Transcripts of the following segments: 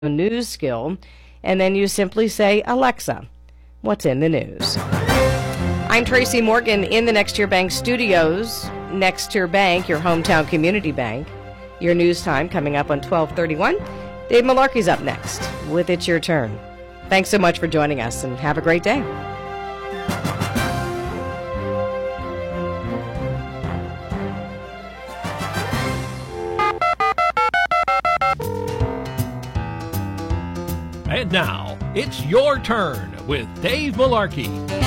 news skill, and then you simply say, Alexa, what's in the news? I'm Tracy Morgan in the Next Year Bank studios. Next Year Bank, your hometown community bank. Your news time coming up on 12:31. Dave Malarkey's up next with It's Your Turn. Thanks so much for joining us, and have a great day. And now, it's your turn with Dave Malarkey.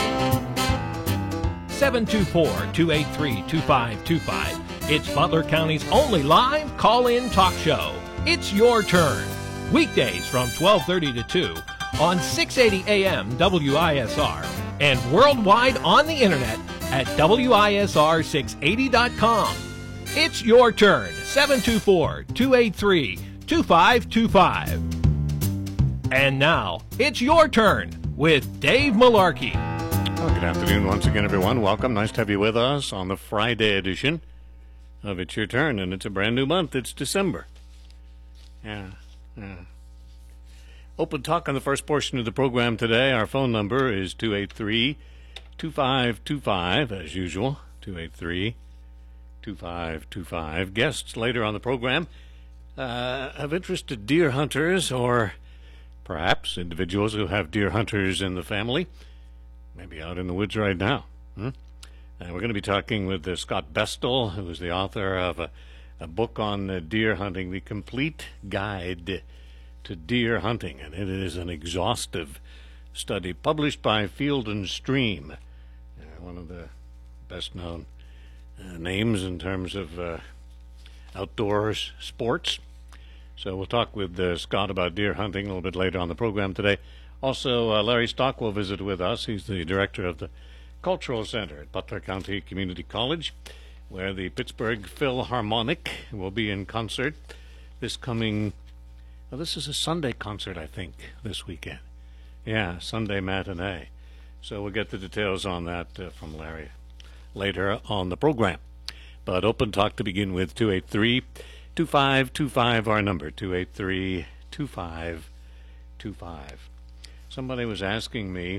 724-283-2525. It's Butler County's only live call-in talk show. It's your turn. Weekdays from 12:30 to 2 on 680 AM WISR and worldwide on the internet at WISR680.com. It's your turn. 724-283-2525. And now, it's your turn with Dave Malarkey. Well, good afternoon once again, everyone. Welcome. Nice to have you with us on the Friday edition of It's Your Turn. And it's a brand new month. It's December. Yeah. Open talk on the first portion of the program today. Our phone number is 283-2525, as usual. 283-2525. Guests later on the program of interest to deer hunters, or perhaps individuals who have deer hunters in the family, maybe out in the woods right now. We're going to be talking with Scott Bestel, who is the author of a book on deer hunting, The Complete Guide to Deer Hunting, and it is an exhaustive study published by Field and Stream, one of the best-known names in terms of outdoors sports. So we'll talk with Scott about deer hunting a little bit later on the program today. Also, Larry Stock will visit with us. He's the director of the Cultural Center at Butler County Community College, where the Pittsburgh Philharmonic will be in concert this coming, well, this is a Sunday concert, I think, this weekend. Yeah, Sunday matinee. So we'll get the details on that from Larry later on the program. But open talk to begin with, 283-2525, our number, 283-2525. Somebody was asking me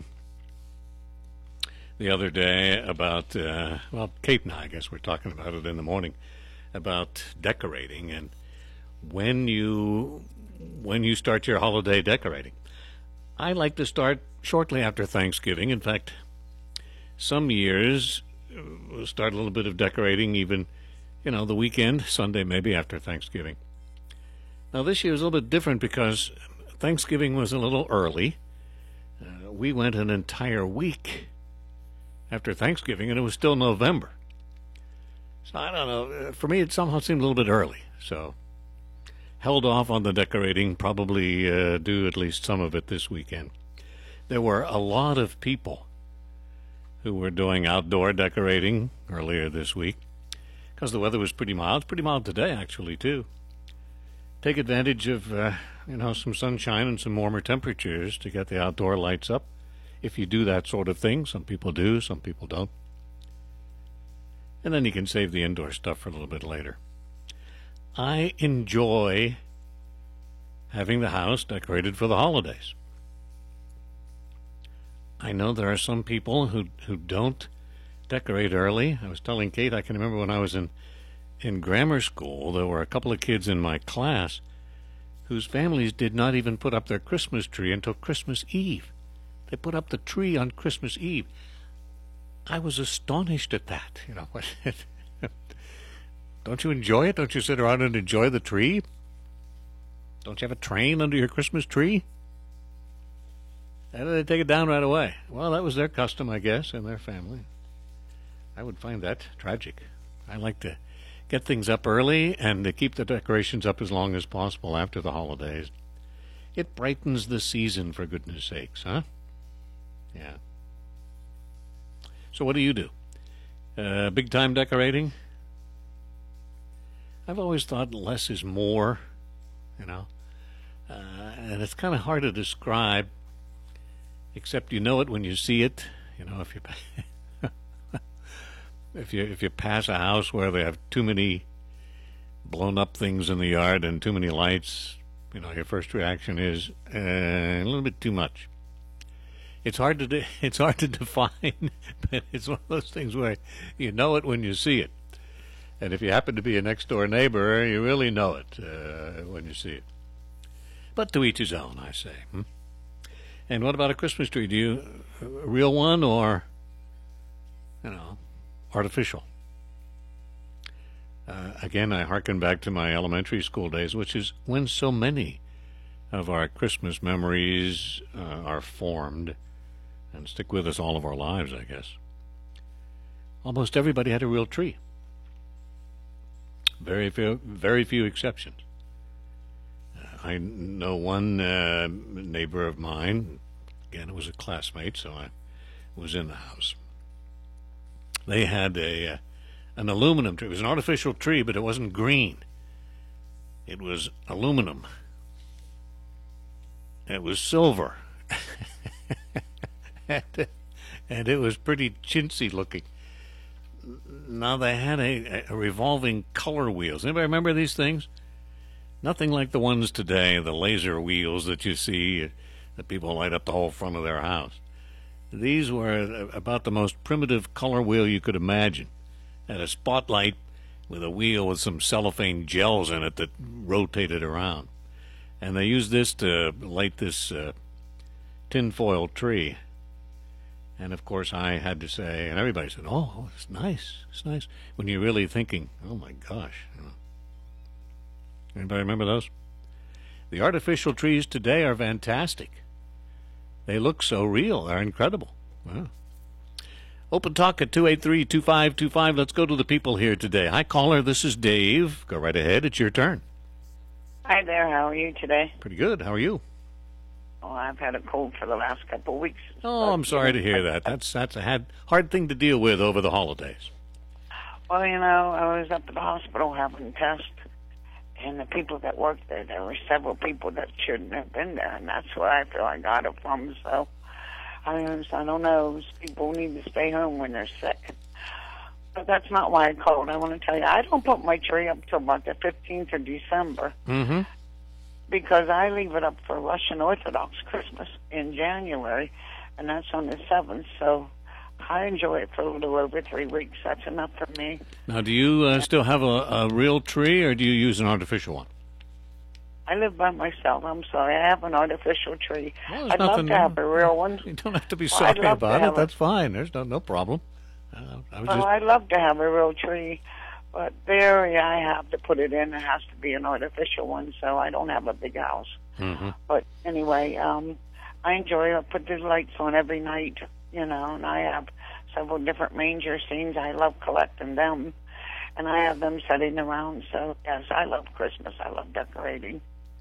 the other day about, Kate and I guess we're talking about it in the morning, about decorating and when you start your holiday decorating. I like to start shortly after Thanksgiving. In fact, some years we'll start a little bit of decorating even, the weekend, Sunday maybe after Thanksgiving. Now this year was a little bit different because Thanksgiving was a little early. We went an entire week after Thanksgiving, and it was still November. So I don't know. For me, it somehow seemed a little bit early. So held off on the decorating, probably do at least some of it this weekend. There were a lot of people who were doing outdoor decorating earlier this week because the weather was pretty mild. It's pretty mild today, actually, too. Take advantage of, some sunshine and some warmer temperatures to get the outdoor lights up. If you do that sort of thing, some people do, some people don't. And then you can save the indoor stuff for a little bit later. I enjoy having the house decorated for the holidays. I know there are some people who don't decorate early. I was telling Kate, I can remember when I was in grammar school, there were a couple of kids in my class whose families did not even put up their Christmas tree until Christmas Eve. They put up the tree on Christmas Eve. I was astonished at that. Don't you enjoy it? Don't you sit around and enjoy the tree? Don't you have a train under your Christmas tree? And they take it down right away. Well, that was their custom, I guess, and their family. I would find that tragic. I like to get things up early and to keep the decorations up as long as possible after the holidays. It brightens the season, for goodness sakes, huh? Yeah. So what do you do? Big-time decorating? I've always thought less is more, and it's kind of hard to describe, except you know it when you see it. If you if you pass a house where they have too many blown up things in the yard and too many lights, your first reaction is a little bit too much. It's hard to define, but it's one of those things where you know it when you see it. And if you happen to be a next-door neighbor, you really know it when you see it. But to each his own, I say. And what about a Christmas tree? Do you a real one or, artificial? Again, I hearken back to my elementary school days, which is when so many of our Christmas memories are formed and stick with us all of our lives, I guess. Almost everybody had a real tree. Very few exceptions. I know one neighbor of mine, again, it was a classmate, so I was in the house. They had an aluminum tree. It was an artificial tree, but it wasn't green. It was aluminum. It was silver. And it was pretty chintzy looking. Now they had a revolving color wheels. Anybody remember these things? Nothing like the ones today, the laser wheels that you see that people light up the whole front of their house. These were about the most primitive color wheel you could imagine. Had a spotlight with a wheel with some cellophane gels in it that rotated around. And they used this to light this tinfoil tree. And, of course, I had to say, and everybody said, oh, it's nice, when you're really thinking, oh, my gosh. Anybody remember those? The artificial trees today are fantastic. They look so real. They're incredible. Wow. Open talk at 283-2525. Let's go to the people here today. Hi, caller. This is Dave. Go right ahead. It's your turn. Hi there. How are you today? Pretty good. How are you? Oh, I've had a cold for the last couple of weeks. Oh, I'm sorry to hear that. That's a hard thing to deal with over the holidays. Well, I was up at the hospital having tests, and the people that worked there were several people that shouldn't have been there, and that's where I feel I got it from. So, I don't know. People need to stay home when they're sick. But that's not why I called. I want to tell you, I don't put my tree up till about the 15th of December. Mm-hmm. Because I leave it up for Russian Orthodox Christmas in January, and that's on the 7th, so I enjoy it for a little over 3 weeks. That's enough for me. Now, do you still have a real tree, or do you use an artificial one? I live by myself. I'm sorry. I have an artificial tree. Well, I'd love to have a real one. You don't have to be sorry about it. That's fine. There's no problem. I'd love to have a real tree. But the area I have to put it in, it has to be an artificial one, so I don't have a big house. Mm-hmm. But anyway, I enjoy it. I put the lights on every night, and I have several different manger scenes. I love collecting them, and I have them sitting around. So, yes, I love Christmas. I love decorating.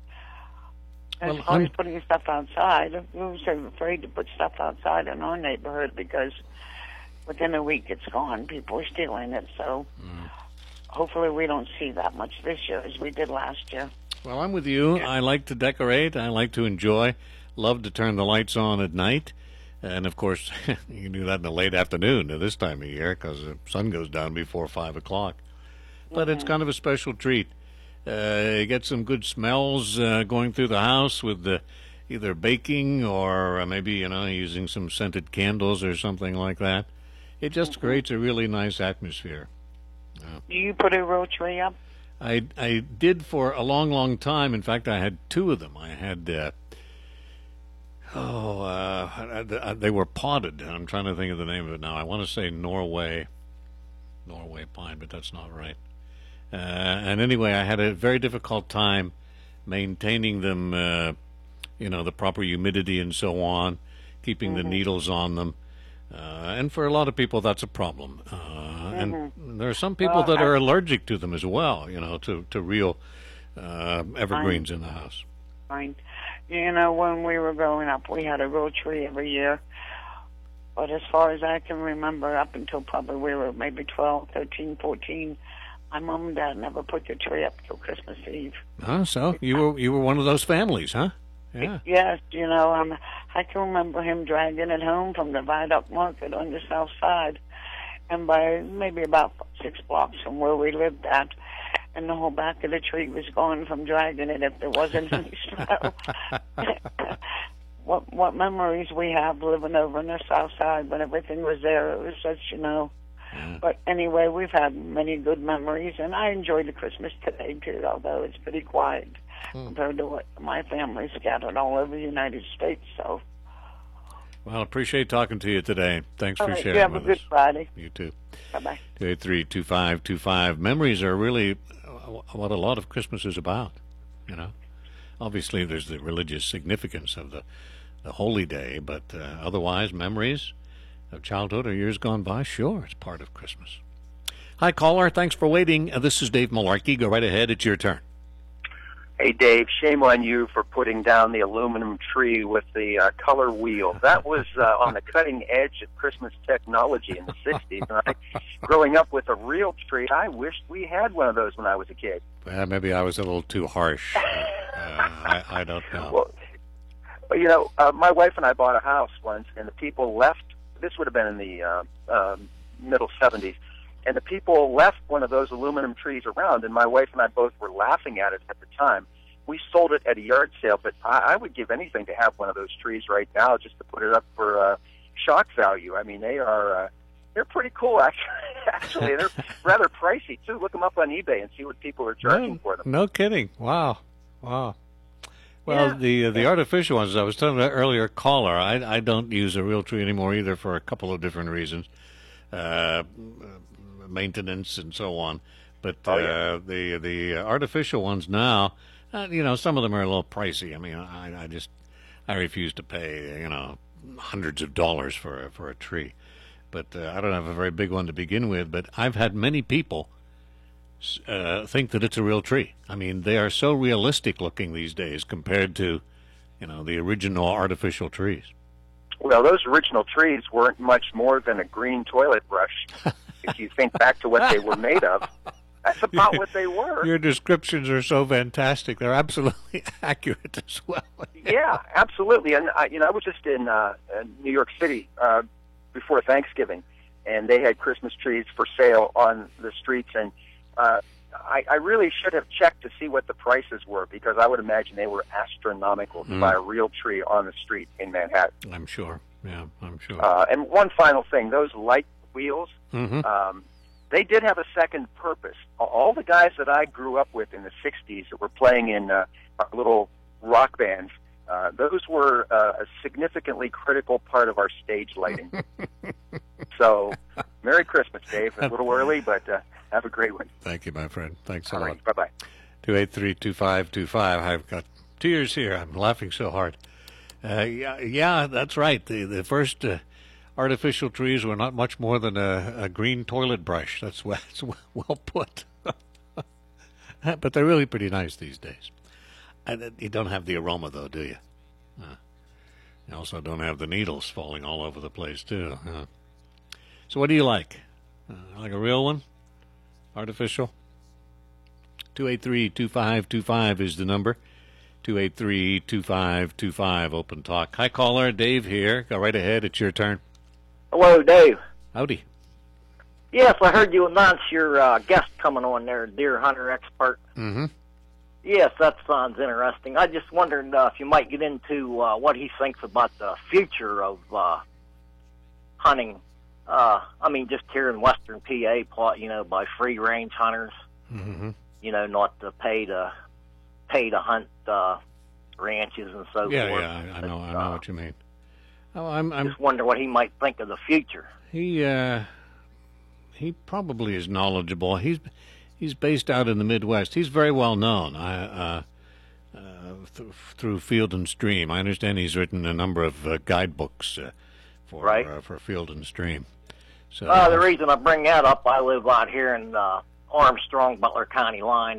As far as putting stuff outside, I was afraid to put stuff outside in our neighborhood because within a week it's gone. People are stealing it, so... Hopefully we don't see that much this year as we did last year. Well, I'm with you. I like to decorate. I like to enjoy. Love to turn the lights on at night. And, of course, you can do that in the late afternoon at this time of year because the sun goes down before 5 o'clock. But it's kind of a special treat. You get some good smells going through the house with either baking or maybe, using some scented candles or something like that. It just creates a really nice atmosphere. Do you put a real tree up? I did for a long, long time. In fact, I had 2 of them. I had, they were potted. I'm trying to think of the name of it now. I want to say Norway pine, but that's not right. And anyway, I had a very difficult time maintaining them, the proper humidity and so on, keeping the needles on them. And for a lot of people, that's a problem. And there are some people that are allergic to them as well, to real evergreens in the house. Fine. When we were growing up, we had a real tree every year. But as far as I can remember, up until probably we were maybe 12, 13, 14, my mom and dad never put the tree up till Christmas Eve. So you were one of those families, huh? Yeah. Yes, I can remember him dragging it home from the Viaduct Market on the south side, and by maybe about 6 blocks from where we lived at, and the whole back of the tree was gone from dragging it if there wasn't any snow. What memories we have living over in the south side when everything was there. It was such, But anyway, we've had many good memories, and I enjoy the Christmas today, too, although it's pretty quiet compared to what my family's gathered all over the United States. So, well, appreciate talking to you today. Thanks all for right, sharing you have with a good us. Friday. You too. Bye-bye. 283-2525. Memories are really what a lot of Christmas is about, Obviously, there's the religious significance of the holy day, but otherwise, memories of childhood or years gone by, sure, it's part of Christmas. Hi, caller. Thanks for waiting. This is Dave Malarkey. Go right ahead. It's your turn. Hey, Dave, shame on you for putting down the aluminum tree with the color wheel. That was on the cutting edge of Christmas technology in the 60s. And growing up with a real tree, I wished we had one of those when I was a kid. Maybe I was a little too harsh. I don't know. Well, my wife and I bought a house once, and the people left. This would have been in the middle 70s. And the people left one of those aluminum trees around, and my wife and I both were laughing at it at the time. We sold it at a yard sale, but I would give anything to have one of those trees right now just to put it up for shock value. I mean, they're pretty cool, actually. They're rather pricey, too. Look them up on eBay and see what people are charging for them. No kidding. Wow. Well, the artificial ones, I was telling the earlier caller, I don't use a real tree anymore either for a couple of different reasons. Maintenance and so on, but the artificial ones now, some of them are a little pricey. I mean, I refuse to pay hundreds of dollars for a tree, but I don't have a very big one to begin with. But I've had many people think that it's a real tree. I mean, they are so realistic looking these days compared to the original artificial trees. Well, those original trees weren't much more than a green toilet brush. If you think back to what they were made of, that's about what they were. Your descriptions are so fantastic. They're absolutely accurate as well. Yeah, absolutely. And, I was just in New York City before Thanksgiving, and they had Christmas trees for sale on the streets. And I really should have checked to see what the prices were, because I would imagine they were astronomical to buy a real tree on the street in Manhattan. I'm sure. Yeah, I'm sure. And one final thing, those light wheels, they did have a second purpose. All the guys that I grew up with in the 60s that were playing in our little rock bands, those were a significantly critical part of our stage lighting. So, Merry Christmas, Dave. A little early, but have a great one. Thank you, my friend. Thanks a lot. Right, bye-bye. 283-2525. I've got tears here. I'm laughing so hard. Yeah, that's right. The first artificial trees were not much more than a green toilet brush. That's well put. But they're really pretty nice these days. And you don't have the aroma, though, do you? You also don't have the needles falling all over the place, too. So what do you like? Like a real one? Artificial? 283-2525 is the number. 283-2525, open talk. Hi, caller. Dave here. Go right ahead. It's your turn. Hello, Dave. Howdy. Yes, I heard you announce your guest coming on there, deer hunter expert. Mm-hmm. Yes, that sounds interesting. I just wondered if you might get into what he thinks about the future of hunting. Just here in western PA, by free-range hunters. Mm-hmm. Not to pay to hunt ranches and so forth. Yeah, I know what you mean. Oh, I'm just wonder what he might think of the future. He probably is knowledgeable. He's based out in the Midwest. He's very well known through Field and Stream. I understand he's written a number of guidebooks for Field and Stream. So the reason I bring that up, I live out here in Armstrong, Butler County line.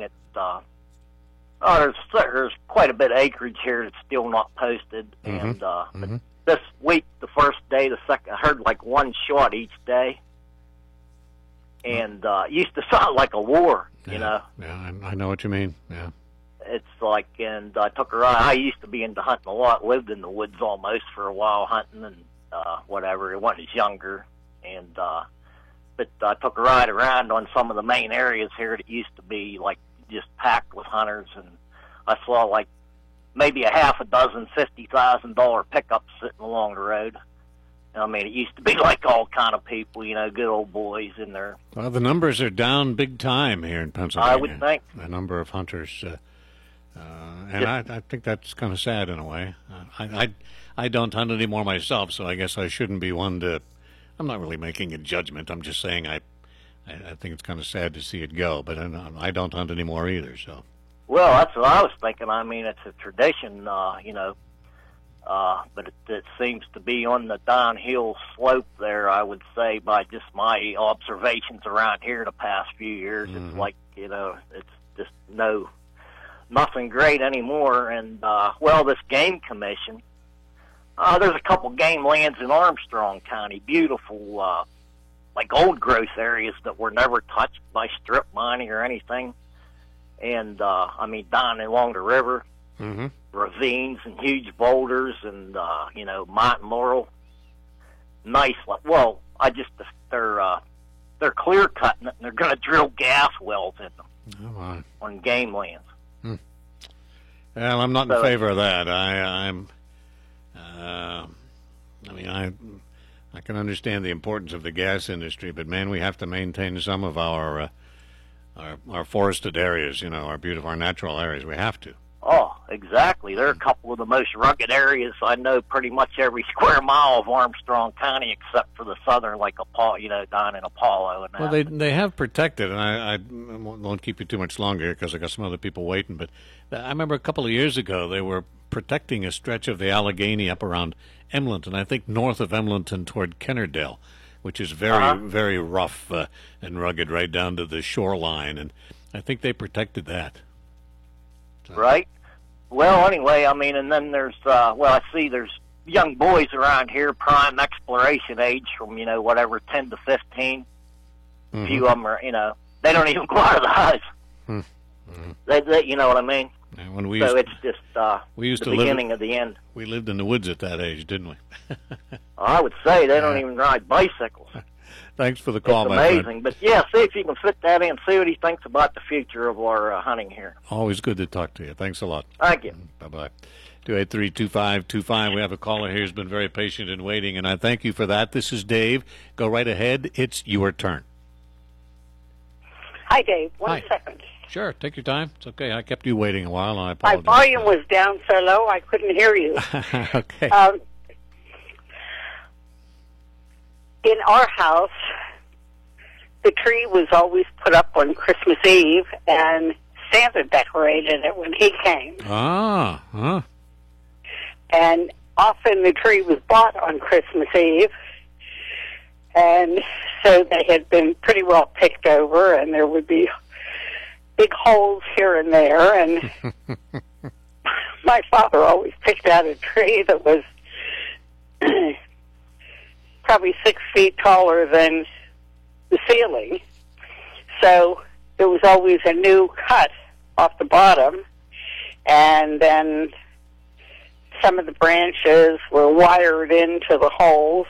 There's quite a bit of acreage here that's still not posted, and this week, the first day, the second, I heard like one shot each day, and it used to sound like a war, Yeah, I know what you mean. Yeah, it's like, and I took a ride. I used to be into hunting a lot, lived in the woods almost for a while, hunting and whatever. When I was younger, but I took a ride around on some of the main areas here that used to be like just packed with hunters, and I saw like maybe a half a dozen $50,000 pickups sitting along the road. I mean, it used to be like all kind of people, good old boys in there. Well, the numbers are down big time here in Pennsylvania. I would think. The number of hunters, and I think that's kind of sad in a way. I don't hunt anymore myself, so I guess I shouldn't be one to. I'm not really making a judgment. I'm just saying I think it's kind of sad to see it go, but I don't hunt anymore either. So. Well, that's what I was thinking. I mean, it's a tradition, but it seems to be on the downhill slope there, I would say, by just my observations around here the past few years. Mm-hmm. It's like, it's just nothing great anymore. And, this game commission, there's a couple game lands in Armstrong County, beautiful, like old growth areas that were never touched by strip mining or anything. And, down along the river, mm-hmm. ravines and huge boulders and, mountain laurel. Nice. Well, they're clear cutting it and they're going to drill gas wells in them on game lands. Well, I'm not in favor of that. I can understand the importance of the gas industry, but man, we have to maintain some of our forested areas, our natural areas. We have to. Oh, exactly. There are a couple of the most rugged areas I know pretty much every square mile of Armstrong County except for the southern, like Apollo, down in Apollo. And well, they have protected, and I won't keep you too much longer because I got some other people waiting, but I remember a couple of years ago they were protecting a stretch of the Allegheny up around Emlenton, I think north of Emlenton toward Kennerdale, which is very, very rough and rugged right down to the shoreline, and I think they protected that. So. Right. Well, anyway, and then there's, I see there's young boys around here, prime exploration age from, 10 to 15. Mm-hmm. A few of them are, they don't even go out of the house. Mm-hmm. They, you know what I mean? And it's just we used the to beginning of the end. We lived in the woods at that age, didn't we? I would say they don't even ride bicycles. Thanks for the call, it's my amazing. friend. But, yeah, see if you can fit that in. See what he thinks about the future of our hunting here. Always good to talk to you. Thanks a lot. Thank you. Bye-bye. 283-2525. We have a caller here who's been very patient and waiting, and I thank you for that. This is Dave. Go right ahead. It's your turn. Hi, Dave. One second. Sure. Take your time. It's okay. I kept you waiting a while, and I apologize. My volume was down so low I couldn't hear you. Okay. In our house, the tree was always put up on Christmas Eve, and Santa decorated it when he came. And often the tree was bought on Christmas Eve, and so they had been pretty well picked over, and there would be big holes here and there, and my father always picked out a tree that was probably 6 feet taller than the ceiling. So there was always a new cut off the bottom, and then some of the branches were wired into the holes.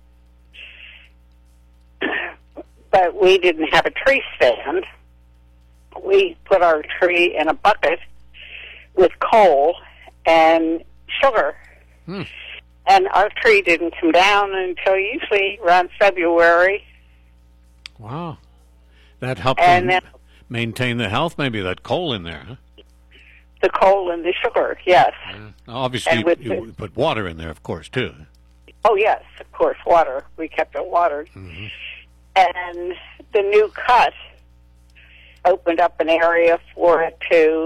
But we didn't have a tree stand. We put our tree in a bucket with coal and sugar. And our tree didn't come down until usually around February. Wow. That helped maintain the health, maybe, that coal in there, huh? The coal and the sugar, yes. Obviously, you put water in there, of course, too. Oh, yes, of course, water. We kept it watered. Mm-hmm. And the new cut opened up an area for it to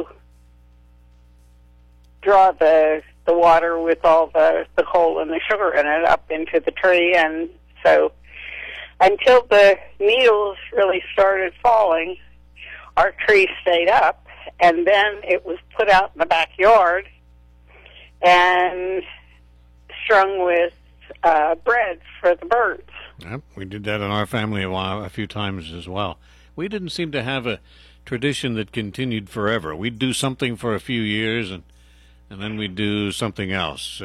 draw the water with all the coal and the sugar in it up into the tree. And so until the needles really started falling, our tree stayed up. And then it was put out in the backyard and strung with bread for the birds. Yep, we did that in our family a few times as well. We didn't seem to have a tradition that continued forever. We'd do something for a few years, and then we'd do something else.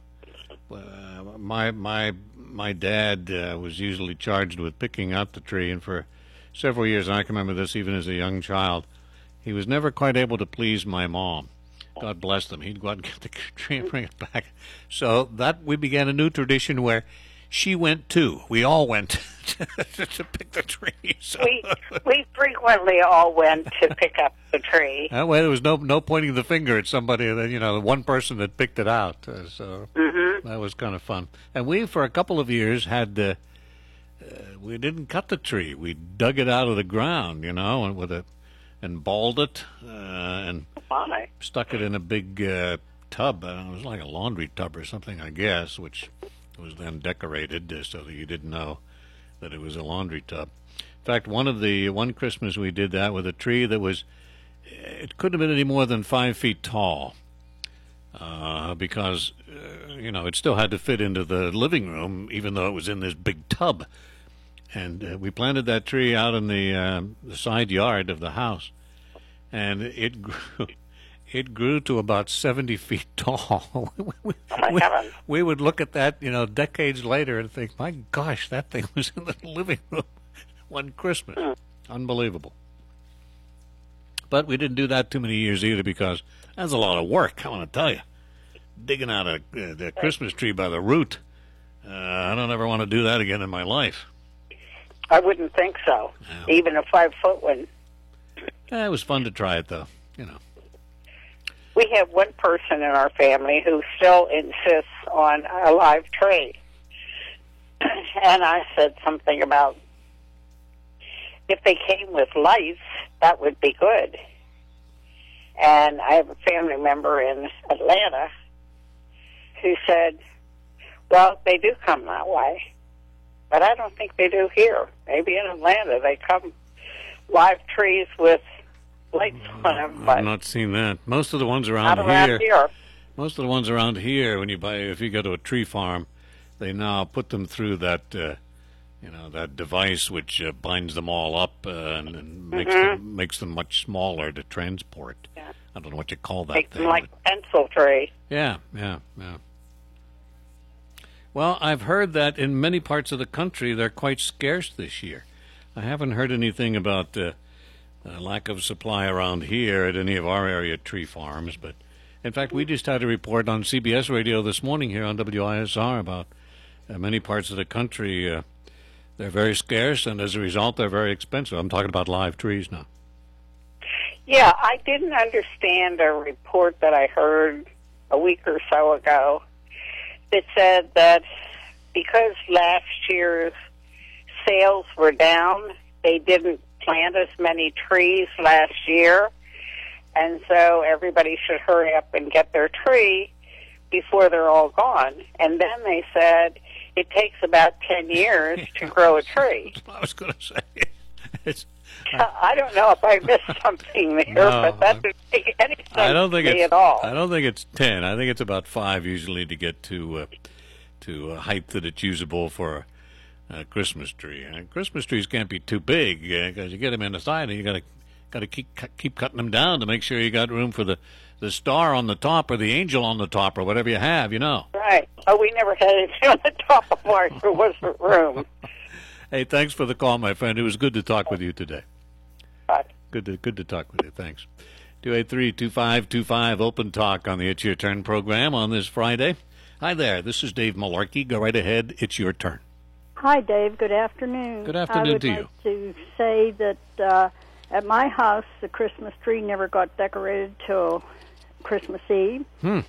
My dad was usually charged with picking out the tree, and for several years, and I can remember this even as a young child, he was never quite able to please my mom. God bless them. He'd go out and get the tree and bring it back. So that we began a new tradition where she went too. We all went to pick the tree. So. We frequently all went to pick up the tree. That way there was no pointing the finger at somebody, the one person that picked it out. So that was kind of fun. And we, for a couple of years, had we didn't cut the tree. We dug it out of the ground, and balled it and stuck it in a big tub. It was like a laundry tub or something, I guess, which was then decorated so that you didn't know that it was a laundry tub. In fact, one Christmas we did that with a tree that was, it couldn't have been any more than 5 feet tall, because it still had to fit into the living room, even though it was in this big tub. And we planted that tree out in the side yard of the house, and it grew to about 70 feet tall. we would look at that, decades later and think, my gosh, that thing was in the living room one Christmas. Unbelievable. But we didn't do that too many years either, because that's a lot of work, I want to tell you. Digging out the Christmas tree by the root. I don't ever want to do that again in my life. I wouldn't think so, even a 5-foot one. It was fun to try it, though, We have one person in our family who still insists on a live tree. And I said something about, if they came with lights, that would be good. And I have a family member in Atlanta who said, well, they do come that way. But I don't think they do here. Maybe in Atlanta they come live trees with lights on them. I've not seen that. Most of the ones around here. Most of the ones around here, if you go to a tree farm, they now put them through that, that device which binds them all up and makes them much smaller to transport. Yeah. I don't know what you call that Makes thing. them like a pencil tree. Yeah. Well, I've heard that in many parts of the country they're quite scarce this year. I haven't heard anything about lack of supply around here at any of our area tree farms, but in fact we just had a report on CBS Radio this morning here on WISR about many parts of the country. They're very scarce, and as a result they're very expensive. I'm talking about live trees now. Yeah, I didn't understand a report that I heard a week or so ago that said that because last year's sales were down, they didn't plant as many trees last year, and so everybody should hurry up and get their tree before they're all gone. And then they said it takes about 10 years to grow a tree. That's what I was going to say. I don't know if I missed something there, but that doesn't make any sense to me at all. I don't think it's 10. I think it's about 5 usually to get to a height that it's usable for a Christmas tree. And Christmas trees can't be too big because you get them in the side and you got to keep cutting them down to make sure you got room for the star on the top or the angel on the top or whatever you have, Right. Oh, we never had anything on the top of ours. There wasn't room. Hey, thanks for the call, my friend. It was good to talk with you today. Bye. Good to talk with you. Thanks. 283-2525, Open Talk on the It's Your Turn program on this Friday. Hi there. This is Dave Malarkey. Go right ahead. It's your turn. Hi, Dave. Good afternoon. Good afternoon to you. I would like to say that at my house, the Christmas tree never got decorated till Christmas Eve.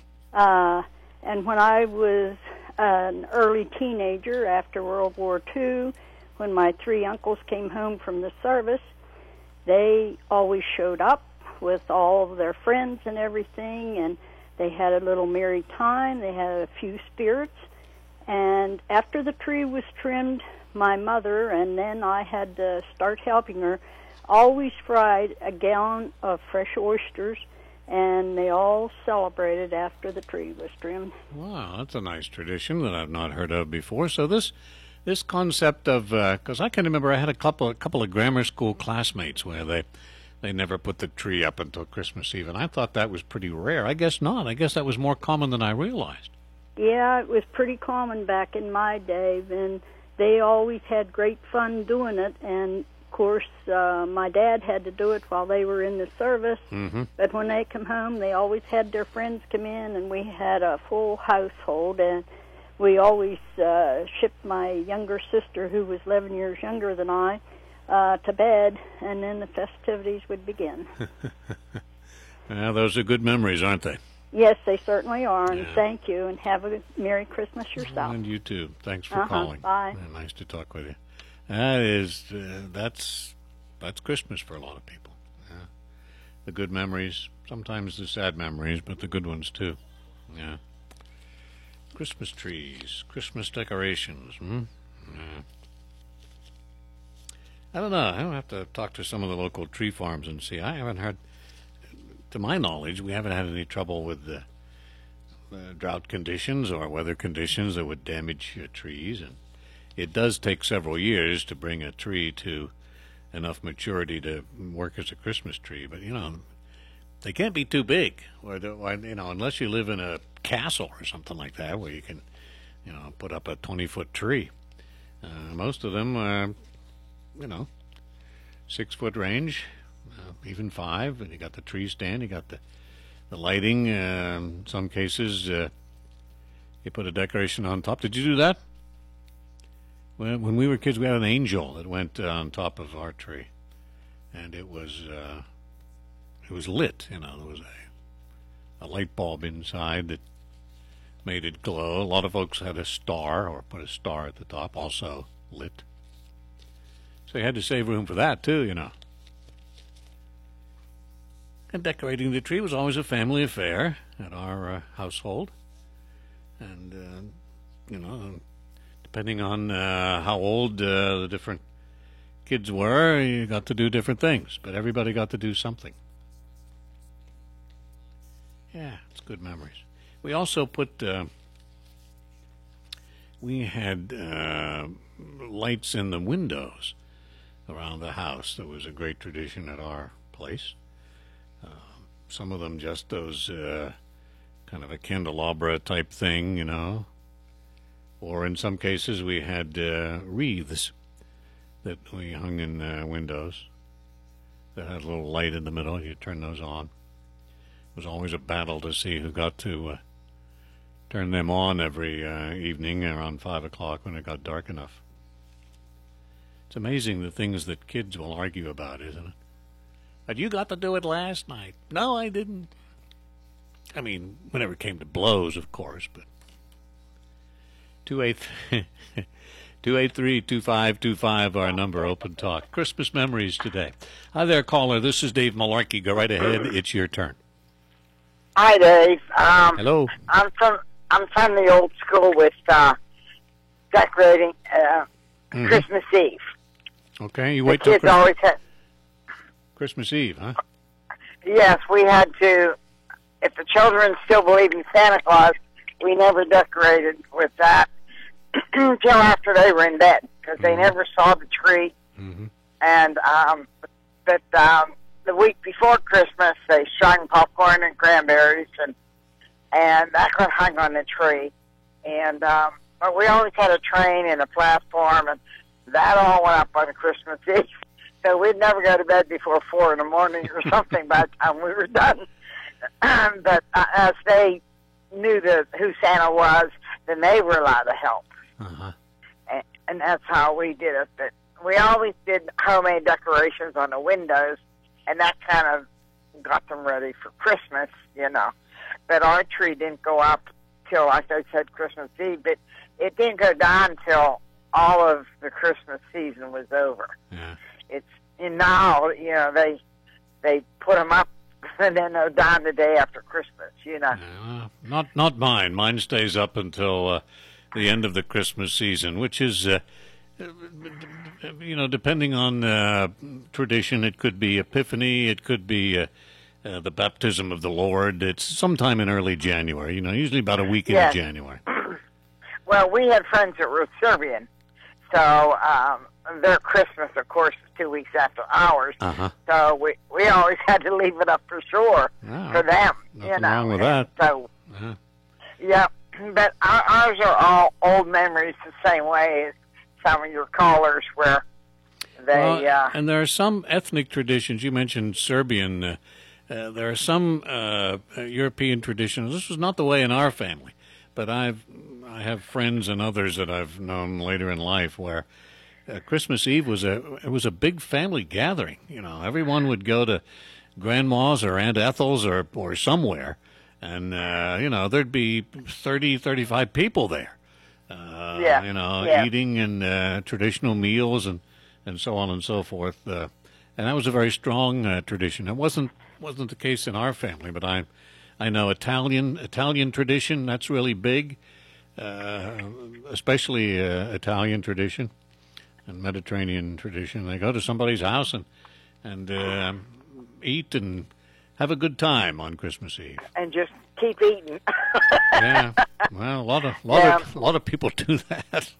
And when I was an early teenager after World War II, when my 3 uncles came home from the service, they always showed up with all of their friends and everything, and they had a little merry time. They had a few spirits. And after the tree was trimmed, my mother, and then I had to start helping her, always fried a gallon of fresh oysters, and they all celebrated after the tree was trimmed. Wow, that's a nice tradition that I've not heard of before. So this concept of, because I can remember I had a couple of grammar school classmates where they never put the tree up until Christmas Eve, and I thought that was pretty rare. I guess not. I guess that was more common than I realized. Yeah, it was pretty common back in my day, and they always had great fun doing it, and of course, my dad had to do it while they were in the service. Mm-hmm. But when they come home, they always had their friends come in, and we had a full household. And we always shipped my younger sister, who was 11 years younger than I, to bed, and then the festivities would begin. Well, those are good memories, aren't they? Yes, they certainly are, and thank you, and have a Merry Christmas yourself. And you too. Thanks for calling. Bye. Nice to talk with you. That is, that's Christmas for a lot of people. Yeah. The good memories, sometimes the sad memories, but the good ones too. Yeah. Christmas trees, Christmas decorations. Yeah. I don't know. I'll have to talk to some of the local tree farms and see. I haven't heard, to my knowledge, we haven't had any trouble with the drought conditions or weather conditions that would damage trees. And it does take several years to bring a tree to enough maturity to work as a Christmas tree. But, they can't be too big, unless you live in a castle or something like that where you can, put up a 20-foot tree. Most of them are, 6-foot range, even 5. And you got the tree stand, you got the lighting. In some cases, you put a decoration on top. Did you do that? When we were kids, we had an angel that went on top of our tree, and it was lit. There was a light bulb inside that made it glow. A lot of folks had a star or put a star at the top, also lit. So you had to save room for that too, And decorating the tree was always a family affair at our household, and depending on how old the different kids were, you got to do different things, but everybody got to do something. Yeah, it's good memories. We also put, we had lights in the windows around the house. That was a great tradition at our place. Some of them just those kind of a candelabra type thing, Or in some cases we had wreaths that we hung in windows that had a little light in the middle. You turn those on. It was always a battle to see who got to turn them on every evening around 5 o'clock when it got dark enough. It's amazing the things that kids will argue about, isn't it? But you got to do it last night. No, I didn't. I mean, whenever it came to blows, of course, but 283-2525, our number, open talk. Christmas memories today. Hi there, caller. This is Dave Malarkey. Go right ahead. It's your turn. Hi, Dave. Hello. I'm from the old school with decorating Christmas Eve. Okay, you wait till kids always had. Christmas Eve, huh? Yes, we had to. If the children still believe in Santa Claus, we never decorated with that until after they were in bed, because they never saw the tree. Mm-hmm. And the week before Christmas, they strung popcorn and cranberries, and that got hung on the tree. And but we always had a train and a platform, and that all went up on Christmas Eve. So we'd never go to bed before 4 in the morning or something by the time we were done. But as they knew who Santa was, then they were allowed to help. Uh-huh. And that's how we did it. But we always did homemade decorations on the windows, and that kind of got them ready for Christmas, But our tree didn't go up till, like I said, Christmas Eve. But it didn't go down till all of the Christmas season was over. Yeah. Now, they put them up and then they're down the day after Christmas, Yeah, not mine. Mine stays up until the end of the Christmas season, which is, depending on tradition, it could be Epiphany, it could be the baptism of the Lord. It's sometime in early January, usually about a week into January. Well, we had friends that were Serbian, so their Christmas, of course, is 2 weeks after ours. Uh-huh. So we always had to leave it up for sure for them. Nothing wrong with that. So, yeah, but ours are all old memories the same way as some of your callers, where And there are some ethnic traditions. You mentioned Serbian. There are some European traditions. This was not the way in our family, but I have friends and others that I've known later in life where Christmas Eve was a big family gathering. You know, everyone would go to Grandma's or Aunt Ethel's or somewhere, and there'd be 30, 35 people there. Eating and traditional meals and so on and so forth. And that was a very strong tradition. It wasn't the case in our family, but I know Italian tradition, that's really big, especially Italian tradition and Mediterranean tradition. They go to somebody's house and eat and have a good time on Christmas Eve. And just keep eating. Yeah. Well, a lot of people do that.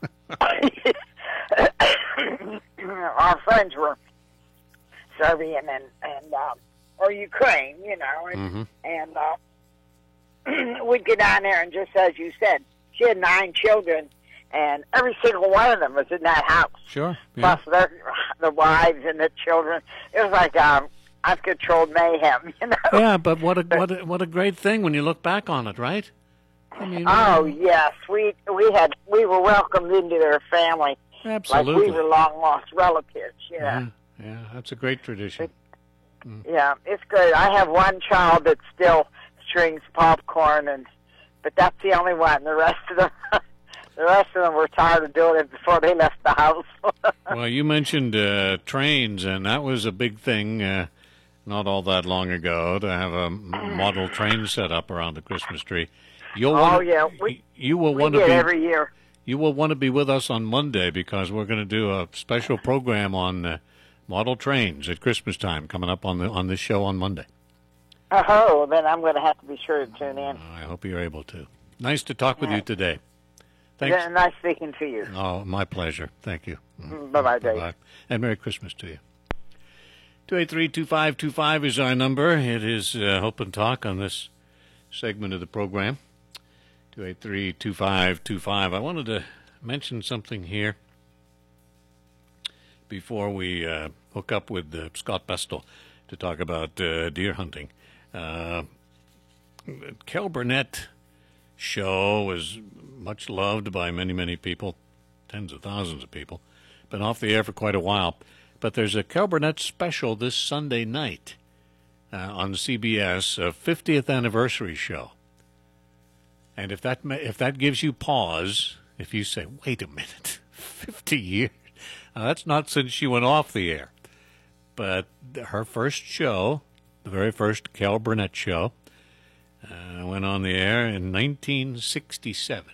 Our friends were Serbian and or Ukraine, and we'd get down there, and just as you said, she had 9 children, and every single one of them was in that house. Sure. Yeah. Plus the wives and the children. It was like uncontrolled mayhem, Yeah, but what a great thing when you look back on it, right? I mean, yes, we were welcomed into their family. Absolutely. Like we were long lost relatives. Yeah, that's a great tradition. Yeah, it's good. I have one child that still strings popcorn, but that's the only one. The rest of them were tired of doing it before they left the house. Well, you mentioned trains, and that was a big thing not all that long ago to have a model train set up around the Christmas tree. We do every year. You will want to be with us on Monday because we're going to do a special program on model trains at Christmas time coming up on this show on Monday. Oh, then I'm going to have to be sure to tune in. I hope you're able to. Nice to talk with you today. Thanks. Yeah, nice speaking to you. Oh, my pleasure. Thank you. Bye-bye, Dave. Bye-bye. And Merry Christmas to you. 283-2525 is our number. It is Hope and Talk on this segment of the program. 283-2525. I wanted to mention something here before we hook up with Scott Bestel to talk about deer hunting. Carol Burnett show was much loved by many, many people, tens of thousands of people. Been off the air for quite a while. But there's a Carol Burnett special this Sunday night on CBS, a 50th anniversary show. And if that gives you pause, if you say, wait a minute, 50 years? That's not since she went off the air. But her first show, the very first Carol Burnett show, went on the air in 1967.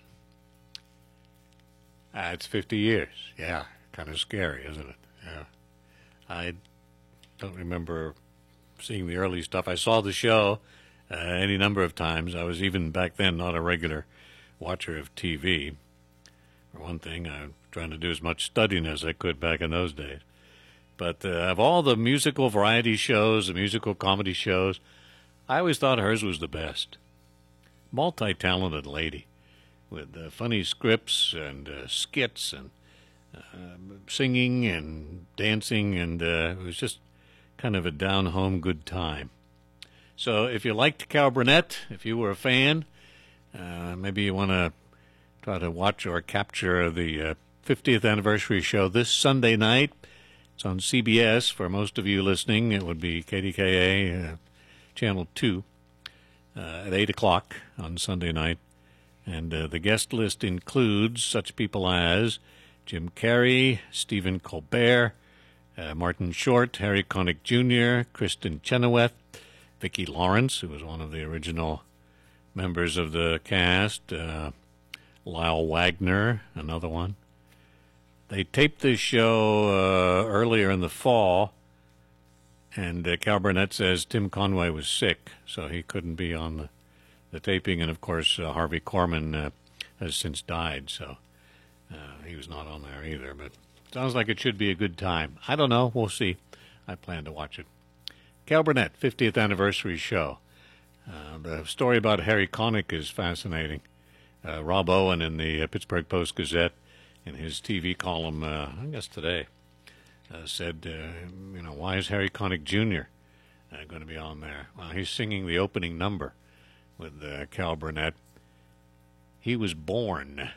It's 50 years. Yeah, kind of scary, isn't it? Yeah. I don't remember seeing the early stuff. I saw the show any number of times. I was even back then not a regular watcher of TV. For one thing, I was trying to do as much studying as I could back in those days. But of all the musical variety shows, the musical comedy shows, I always thought hers was the best. Multi-talented lady with funny scripts and skits and singing and dancing, and it was just kind of a down-home good time. So if you liked Carol Burnett, if you were a fan, maybe you want to try to watch or capture the 50th anniversary show this Sunday night. It's on CBS. For most of you listening, it would be KDKA Channel 2 at 8 o'clock on Sunday night. And the guest list includes such people as Jim Carrey, Stephen Colbert, Martin Short, Harry Connick Jr., Kristen Chenoweth, Vicki Lawrence, who was one of the original members of the cast, Lyle Wagner, another one. They taped this show earlier in the fall, and Carol Burnett says Tim Conway was sick, so he couldn't be on the taping. And, of course, Harvey Korman has since died, so he was not on there either. But sounds like it should be a good time. I don't know. We'll see. I plan to watch it. Carol Burnett, 50th anniversary show. The story about Harry Connick is fascinating. Rob Owen in the Pittsburgh Post-Gazette, in his TV column, I guess today, said, why is Harry Connick Jr. Going to be on there? Well, he's singing the opening number with Carol Burnett. He was born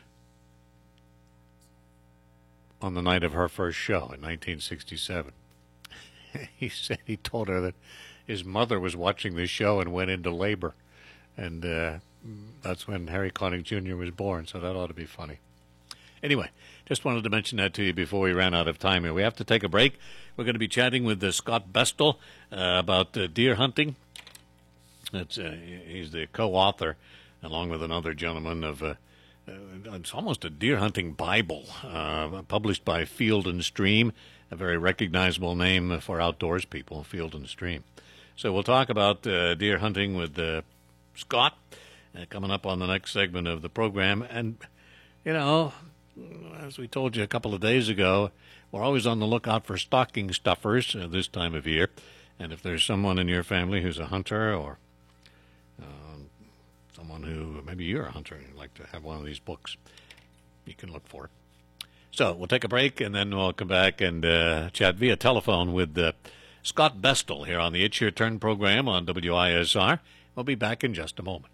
on the night of her first show in 1967. He told her that his mother was watching this show and went into labor. And that's when Harry Connick Jr. was born, so that ought to be funny. Anyway, just wanted to mention that to you before we ran out of time here. We have to take a break. We're going to be chatting with Scott Bestel about deer hunting. He's the co-author, along with another gentleman, of it's almost a deer hunting Bible, published by Field and Stream, a very recognizable name for outdoors people, Field and Stream. So we'll talk about deer hunting with Scott coming up on the next segment of the program. And, as we told you a couple of days ago, we're always on the lookout for stocking stuffers this time of year. And if there's someone in your family who's a hunter, or someone who, maybe you're a hunter and you'd like to have one of these books, you can look for it. So we'll take a break, and then we'll come back and chat via telephone with Scott Bestel here on the It's Your Turn program on WISR. We'll be back in just a moment.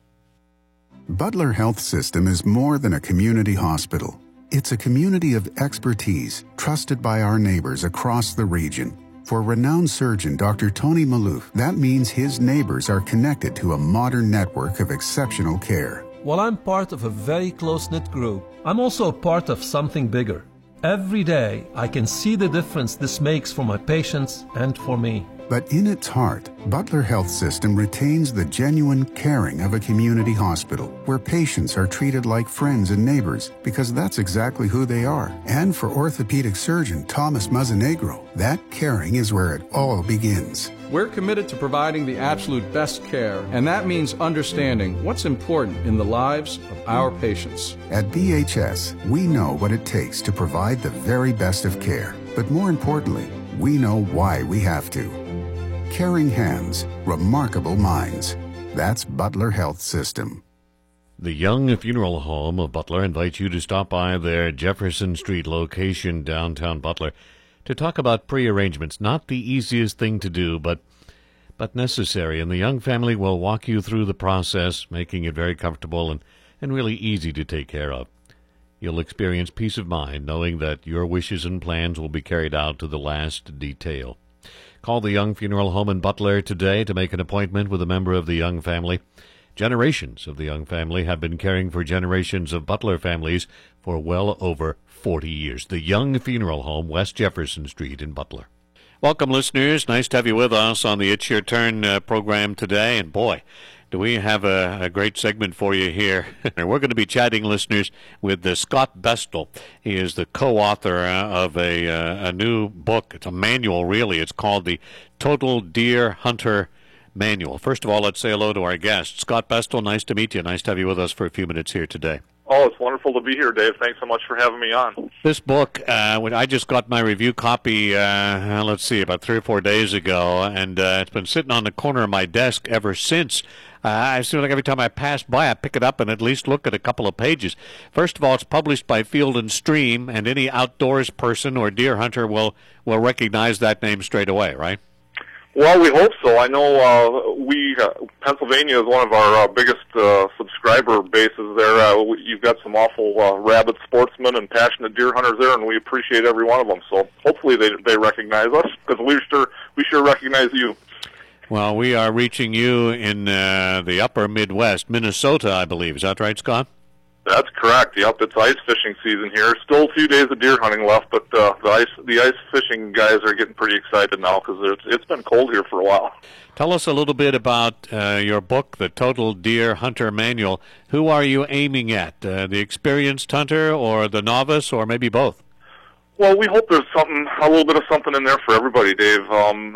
Butler Health System is more than a community hospital. It's a community of expertise trusted by our neighbors across the region. For renowned surgeon Dr. Tony Maloof, that means his neighbors are connected to a modern network of exceptional care. While I'm part of a very close-knit group, I'm also a part of something bigger. Every day, I can see the difference this makes for my patients and for me. But in its heart, Butler Health System retains the genuine caring of a community hospital, where patients are treated like friends and neighbors, because that's exactly who they are. And for orthopedic surgeon Thomas Mazzanegro, that caring is where it all begins. We're committed to providing the absolute best care, and that means understanding what's important in the lives of our patients. At BHS, we know what it takes to provide the very best of care. But more importantly, we know why we have to. Caring hands, remarkable minds. That's Butler Health System. The Young Funeral Home of Butler invites you to stop by their Jefferson Street location, downtown Butler, to talk about pre-arrangements. Not the easiest thing to do, but necessary. And the Young family will walk you through the process, making it very comfortable and really easy to take care of. You'll experience peace of mind knowing that your wishes and plans will be carried out to the last detail. Call the Young Funeral Home in Butler today to make an appointment with a member of the Young family. Generations of the Young family have been caring for generations of Butler families for well over 40 years. The Young Funeral Home, West Jefferson Street in Butler. Welcome, listeners. Nice to have you with us on the It's Your Turn program today. And boy, do we have a great segment for you here. We're going to be chatting, listeners, with Scott Bestel. He is the co-author of a new book. It's a manual, really. It's called the Total Deer Hunter Manual. First of all, let's say hello to our guest. Scott Bestel, nice to meet you. Nice to have you with us for a few minutes here today. Oh, it's wonderful to be here, Dave. Thanks so much for having me on. This book, when I just got my review copy, about 3 or 4 days ago, and it's been sitting on the corner of my desk ever since. I feel like every time I pass by, I pick it up and at least look at a couple of pages. First of all, it's published by Field and Stream, and any outdoors person or deer hunter will recognize that name straight away, right? Well, we hope so. I know Pennsylvania is one of our biggest subscriber bases there. You've got some awful rabid sportsmen and passionate deer hunters there, and we appreciate every one of them. So hopefully they recognize us, because we sure recognize you. Well, we are reaching you in the upper Midwest, Minnesota, I believe. Is that right, Scott? That's correct. Yep, it's ice fishing season here. Still a few days of deer hunting left, but the ice fishing guys are getting pretty excited now because it's been cold here for a while. Tell us a little bit about your book, The Total Deer Hunter Manual. Who are you aiming at, the experienced hunter or the novice, or maybe both? Well, we hope there's a little bit of something in there for everybody, Dave.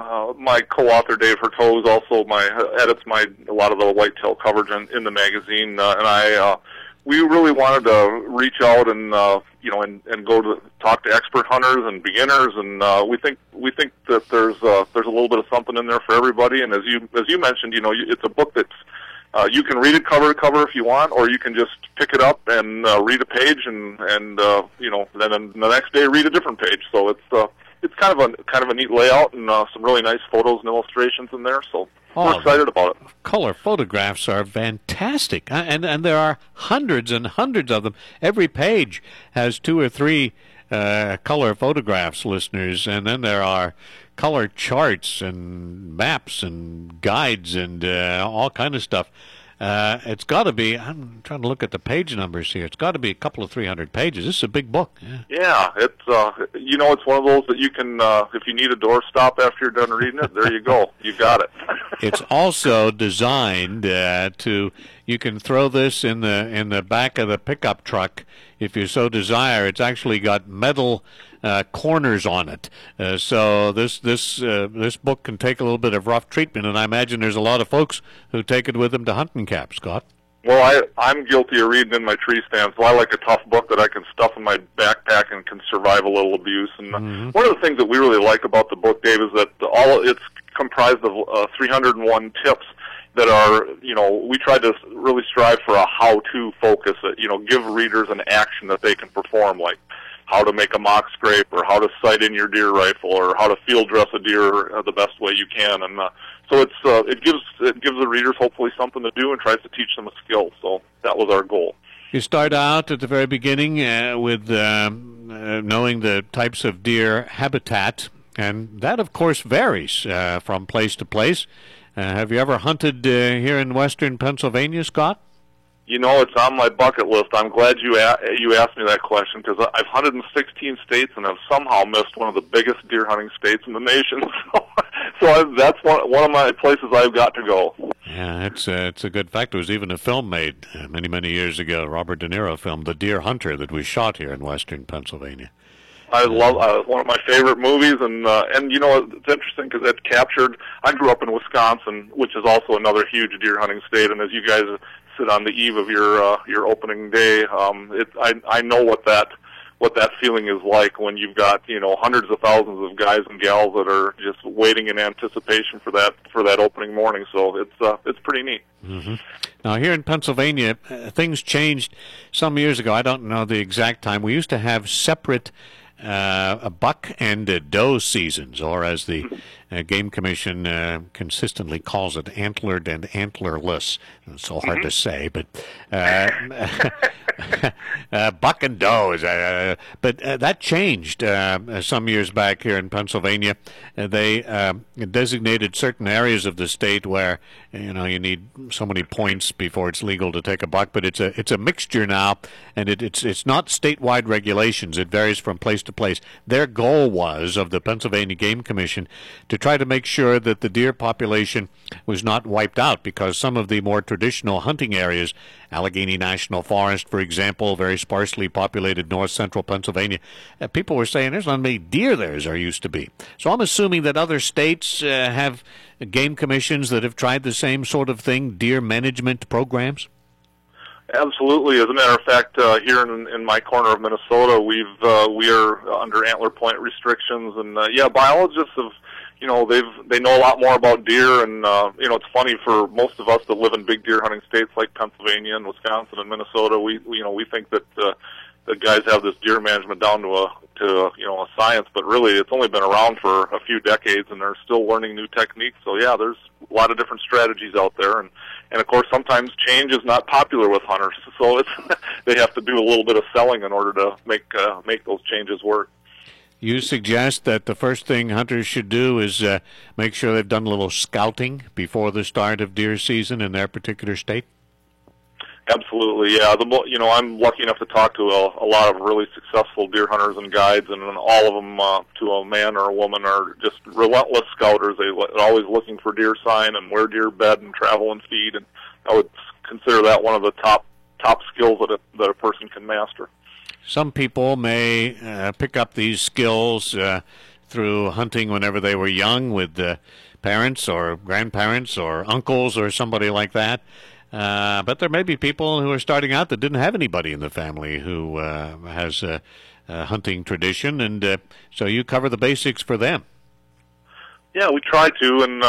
My co-author, Dave Hurteau, also edits a lot of the whitetail coverage in the magazine, and we really wanted to reach out and go to talk to expert hunters and beginners, and we think that there's a little bit of something in there for everybody. And as you mentioned, it's a book that's you can read it cover to cover if you want, or you can just pick it up and read a page and then the next day read a different page. So it's it's kind of a neat layout and some really nice photos and illustrations in there. So we're excited about it. Color photographs are fantastic, and there are hundreds and hundreds of them. Every page has 2 or 3 color photographs, listeners, and then there are color charts and maps and guides and all kind of stuff. It's got to be, I'm trying to look at the page numbers here, it's got to be a couple of 300 pages. This is a big book. Yeah, it's it's one of those that you can, if you need a doorstop after you're done reading it, there you go. You got it. It's also designed to, you can throw this in the back of the pickup truck if you so desire. It's actually got metal corners on it, so this book can take a little bit of rough treatment, and I imagine there's a lot of folks who take it with them to hunting camp. Scott? Well, I'm guilty of reading in my tree stand, so I like a tough book that I can stuff in my backpack and can survive a little abuse. And one of the things that we really like about the book, Dave, is that it's comprised of 301 tips that are, we try to really strive for a how-to focus, give readers an action that they can perform, like how to make a mock scrape, or how to sight in your deer rifle, or how to field dress a deer the best way you can. And so it gives the readers hopefully something to do and tries to teach them a skill. So that was our goal. You start out at the very beginning with knowing the types of deer habitat, and that of course varies from place to place. Have you ever hunted here in western Pennsylvania, Scott? It's on my bucket list. I'm glad you asked me that question, because I've hunted in 16 states and have somehow missed one of the biggest deer hunting states in the nation. So that's one of my places I've got to go. Yeah, it's a good fact. There was even a film made many, many years ago, Robert De Niro film, The Deer Hunter, that was shot here in western Pennsylvania. I love one of my favorite movies, and it's interesting because it captured. I grew up in Wisconsin, which is also another huge deer hunting state, and as you guys sit on the eve of your opening day, I know what that feeling is like when you've got hundreds of thousands of guys and gals that are just waiting in anticipation for that opening morning. So it's pretty neat. Mm-hmm. Now here in Pennsylvania, things changed some years ago. I don't know the exact time. We used to have separate a buck and doe seasons, or as the Game Commission consistently calls it, antlered and antlerless. It's so hard to say, but buck and doe is. But that changed some years back here in Pennsylvania. They designated certain areas of the state where you need so many points before it's legal to take a buck. But it's a mixture now, and it's not statewide regulations. It varies from place to place. Their goal was, of the Pennsylvania Game Commission, to try to make sure that the deer population was not wiped out, because some of the more traditional hunting areas, Allegheny National Forest, for example, very sparsely populated north central Pennsylvania, people were saying there's not many deer there as there used to be. So I'm assuming that other states have game commissions that have tried the same sort of thing, deer management programs? Absolutely. As a matter of fact, here in my corner of Minnesota, we are under antler point restrictions, and biologists have, they know a lot more about deer, and it's funny for most of us that live in big deer hunting states like Pennsylvania and Wisconsin and Minnesota. We think that the guys have this deer management down to a science, but really it's only been around for a few decades, and they're still learning new techniques. So yeah, there's a lot of different strategies out there, and of course sometimes change is not popular with hunters, so they have to do a little bit of selling in order to make those changes work. You suggest that the first thing hunters should do is make sure they've done a little scouting before the start of deer season in their particular state? Absolutely, yeah. I'm lucky enough to talk to a lot of really successful deer hunters and guides, and all of them, to a man or a woman, are just relentless scouters. They're always looking for deer sign and where deer bed and travel and feed, and I would consider that one of the top skills that a person can master. Some people may pick up these skills through hunting whenever they were young with parents or grandparents or uncles or somebody like that. But there may be people who are starting out that didn't have anybody in the family who has a hunting tradition, and so you cover the basics for them. Yeah, we try to, and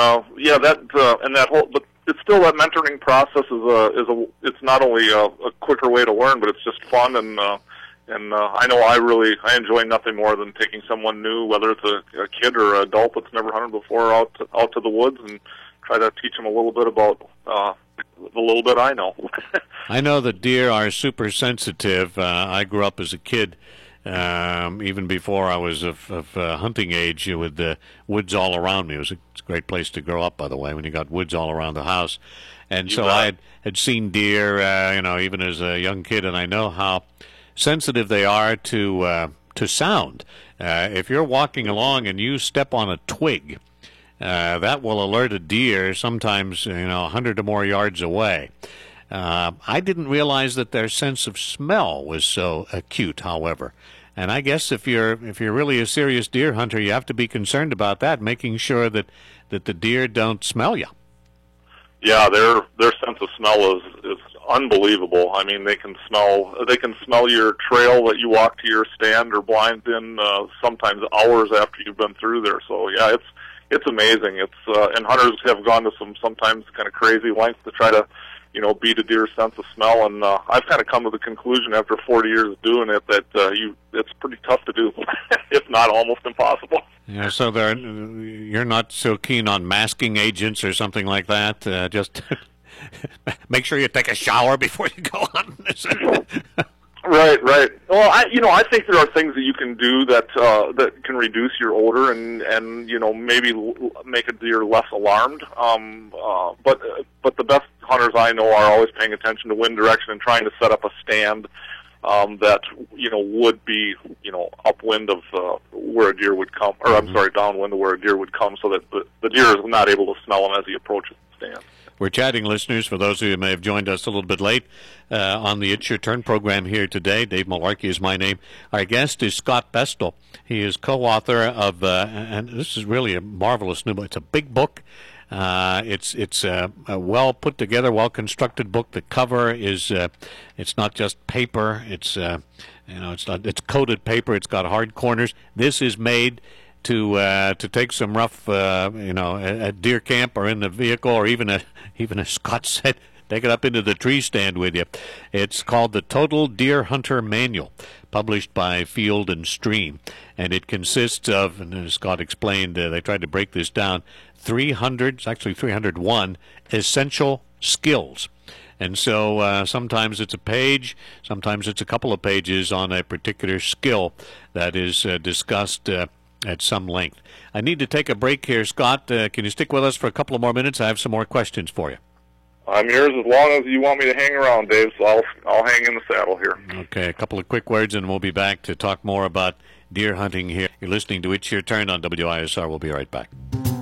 that whole. But it's still, that mentoring process is it's not only a quicker way to learn, but it's just fun, and And I know I enjoy nothing more than taking someone new, whether it's a kid or an adult that's never hunted before, out to the woods and try to teach them a little bit about the little bit I know. I know that deer are super sensitive. I grew up as a kid, even before I was of hunting age, with the woods all around me. It's a great place to grow up, by the way, when you got woods all around the house. And so I had seen deer, even as a young kid, and I know how sensitive they are to sound. If you're walking along and you step on a twig, that will alert a deer sometimes 100 or more yards away. I didn't realize that their sense of smell was so acute, however. And I guess if you're really a serious deer hunter, you have to be concerned about that, making sure that the deer don't smell you. Yeah, their sense of smell is unbelievable. I mean, they can smell your trail that you walk to your stand or blinds in sometimes hours after you've been through there. So yeah, it's amazing. And hunters have gone to sometimes kind of crazy lengths to try to beat a deer's sense of smell. And I've kind of come to the conclusion after 40 years of doing it that it's pretty tough to do, if not almost impossible. Yeah, so you're not so keen on masking agents or something like that. Just make sure you take a shower before you go on. Right. Well, I think there are things that you can do that can reduce your odor and maybe make a deer less alarmed. But the best hunters I know are always paying attention to wind direction and trying to set up a stand that would be upwind of where a deer would come, or I'm sorry, downwind of where a deer would come, so that the deer is not able to smell him as he approaches the stand. We're chatting, listeners, for those of you who may have joined us a little bit late on the It's Your Turn program here today. Dave Malarkey is my name. Our guest is Scott Bestel. He is co-author of, and this is really a marvelous new book. It's a big book. It's a well put together, well constructed book. The cover is it's not just paper. It's it's coated paper. It's got hard corners. This is made to take some rough at deer camp or in the vehicle, or even as Scott said, take it up into the tree stand with you. It's called the Total Deer Hunter Manual, published by Field and Stream, and it consists of, and as Scott explained, they tried to break this down, 301 essential skills. And so sometimes it's a page, sometimes it's a couple of pages on a particular skill that is discussed at some length. I need to take a break here, Scott. Can you stick with us for a couple of more minutes? I have some more questions for you. I'm yours as long as you want me to hang around, Dave, so I'll hang in the saddle here. Okay, a couple of quick words, and we'll be back to talk more about deer hunting here. You're listening to It's Your Turn on WISR. We'll be right back.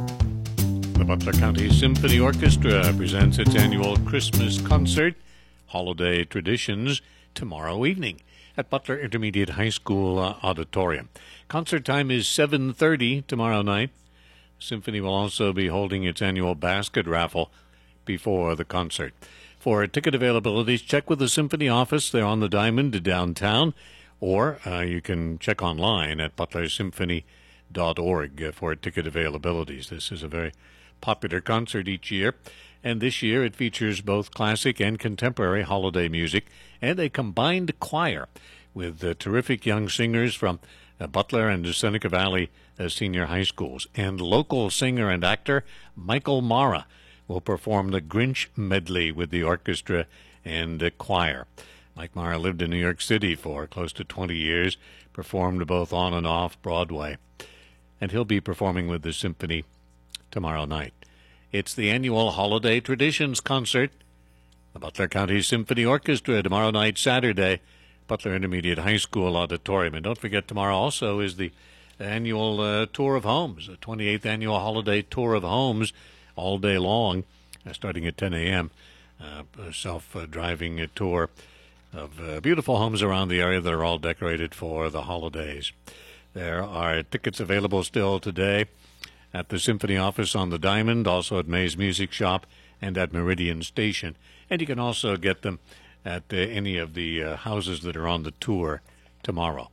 The Butler County Symphony Orchestra presents its annual Christmas concert, Holiday Traditions, tomorrow evening at Butler Intermediate High School Auditorium. Concert time is 7:30 tomorrow night. The Symphony will also be holding its annual basket raffle before the concert. For ticket availabilities, check with the Symphony office. They're on the Diamond downtown, or you can check online at butlersymphony.org for ticket availabilities. This is a very popular concert each year, and this year it features both classic and contemporary holiday music and a combined choir with terrific young singers from Butler and the Seneca Valley Senior High Schools. And local singer and actor Michael Mara will perform the Grinch medley with the orchestra and the choir. Mike Mara lived in New York City for close to 20 years, performed both on and off Broadway, and he'll be performing with the Symphony tomorrow night. It's the annual Holiday Traditions concert. The Butler County Symphony Orchestra tomorrow night, Saturday, Butler Intermediate High School Auditorium. And don't forget, tomorrow also is the annual Tour of Homes, the 28th annual Holiday Tour of Homes, all day long, starting at 10 a.m. A self-driving tour of beautiful homes around the area that are all decorated for the holidays. There are tickets available still today at the Symphony office on the Diamond, also at May's Music Shop, and at Meridian Station. And you can also get them at any of the houses that are on the tour tomorrow.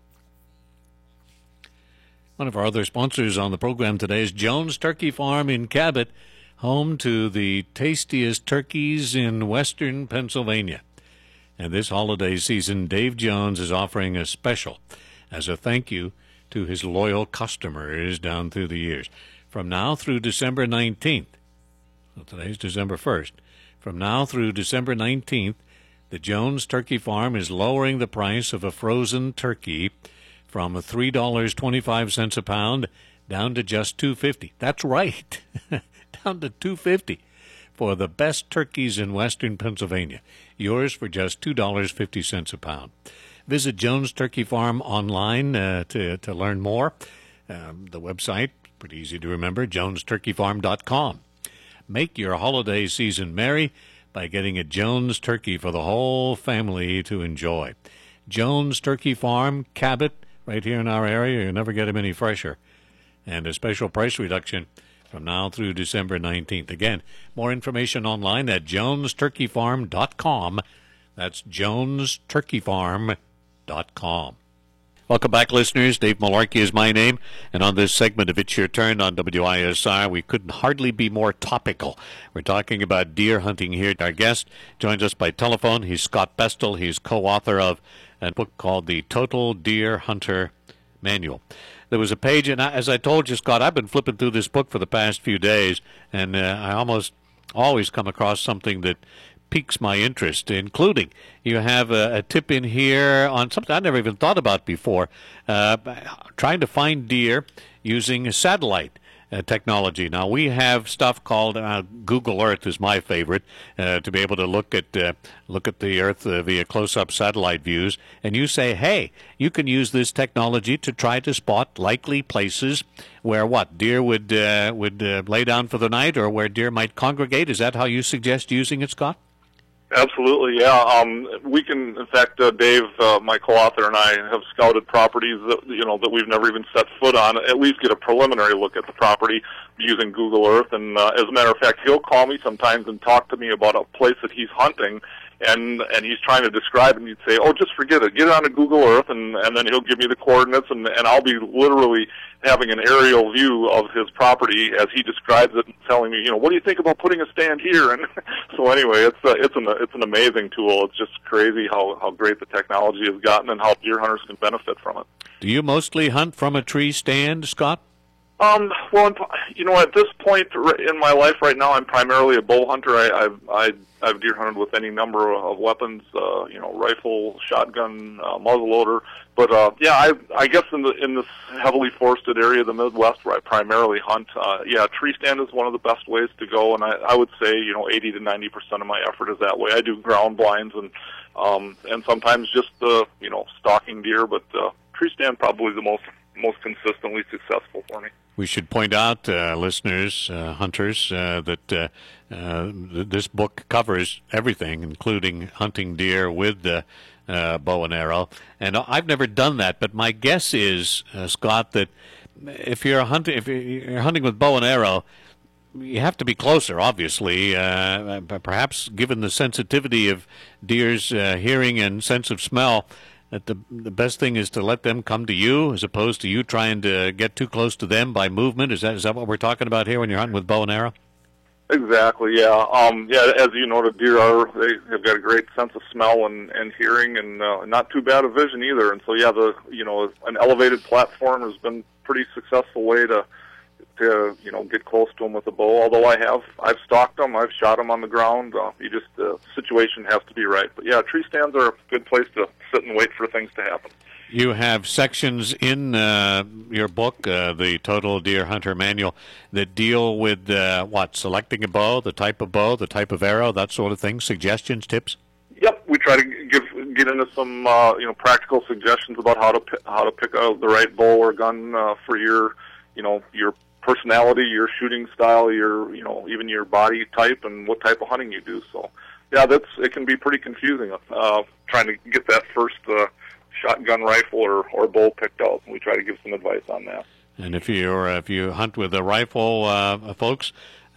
One of our other sponsors on the program today is Jones Turkey Farm in Cabot, home to the tastiest turkeys in western Pennsylvania. And this holiday season, Dave Jones is offering a special as a thank you to his loyal customers down through the years. From now through December 19th, so today's December 1st, from now through December 19th, the Jones Turkey Farm is lowering the price of a frozen turkey from $3.25 a pound down to just $2.50. That's right, down to $2.50 for the best turkeys in western Pennsylvania. Yours for just $2.50 a pound. Visit Jones Turkey Farm online to learn more. The website, pretty easy to remember, jonesturkeyfarm.com. Make your holiday season merry by getting a Jones turkey for the whole family to enjoy. Jones Turkey Farm, Cabot, right here in our area. You'll never get them any fresher. And a special price reduction from now through December 19th. Again, more information online at jonesturkeyfarm.com. That's jonesturkeyfarm.com. Welcome back, listeners. Dave Malarkey is my name, and on this segment of It's Your Turn on WISR, we couldn't hardly be more topical. We're talking about deer hunting here. Our guest joins us by telephone. He's Scott Bestel. He's co-author of a book called The Total Deer Hunter Manual. There was a page, and as I told you, Scott, I've been flipping through this book for the past few days, and I almost always come across something that piques my interest, including you have a tip in here on something I never even thought about before, trying to find deer using satellite technology. Now, we have stuff called Google Earth is my favorite, to be able to look at the Earth via close-up satellite views, and you say, hey, you can use this technology to try to spot likely places where deer would lay down for the night, or where deer might congregate. Is that how you suggest using it, Scott? Absolutely, yeah. We can, in fact, Dave, my co-author, and I have scouted properties that that we've never even set foot on. At least get a preliminary look at the property using Google Earth. And as a matter of fact, he'll call me sometimes and talk to me about a place that he's hunting, and he's trying to describe it, and he'd say, "Oh, just forget it. Get it onto Google Earth," and then he'll give me the coordinates, and I'll be literally having an aerial view of his property as he describes it, and telling me, what do you think about putting a stand here? And so anyway, it's an amazing tool. It's just crazy how great the technology has gotten and how deer hunters can benefit from it. Do you mostly hunt from a tree stand, Scott? Well, at this point in my life right now, I'm primarily a bow hunter. I've deer hunted with any number of weapons, rifle, shotgun, muzzleloader. But I guess in this heavily forested area of the Midwest where I primarily hunt, tree stand is one of the best ways to go. And I would say 80 to 90% of my effort is that way. I do ground blinds and sometimes just stalking deer, but tree stand probably the most consistently successful for me. We should point out, listeners, hunters, that this book covers everything, including hunting deer with bow and arrow. And I've never done that, but my guess is, Scott, that if you're hunting with bow and arrow, you have to be closer, obviously. Perhaps, given the sensitivity of deer's hearing and sense of smell, that the best thing is to let them come to you as opposed to you trying to get too close to them by movement. Is that what we're talking about here when you're hunting with bow and arrow? Exactly, yeah. As you know, the deer they've got a great sense of smell and hearing, and not too bad of vision either. And so, an elevated platform has been a pretty successful way to get close to them with a bow. Although I've stalked them, I've shot them on the ground. The situation has to be right. But yeah, tree stands are a good place to sit and wait for things to happen. You have sections in your book, the Total Deer Hunter Manual, that deal with selecting a bow, the type of arrow, that sort of thing, suggestions, tips? Yep, we try to get into some practical suggestions about how to pick out the right bow or gun for your personality, your shooting style, even your body type, and what type of hunting you do. So, it can be pretty confusing trying to get that first shotgun rifle or bow picked out. We try to give some advice on that. And if you hunt with a rifle, folks,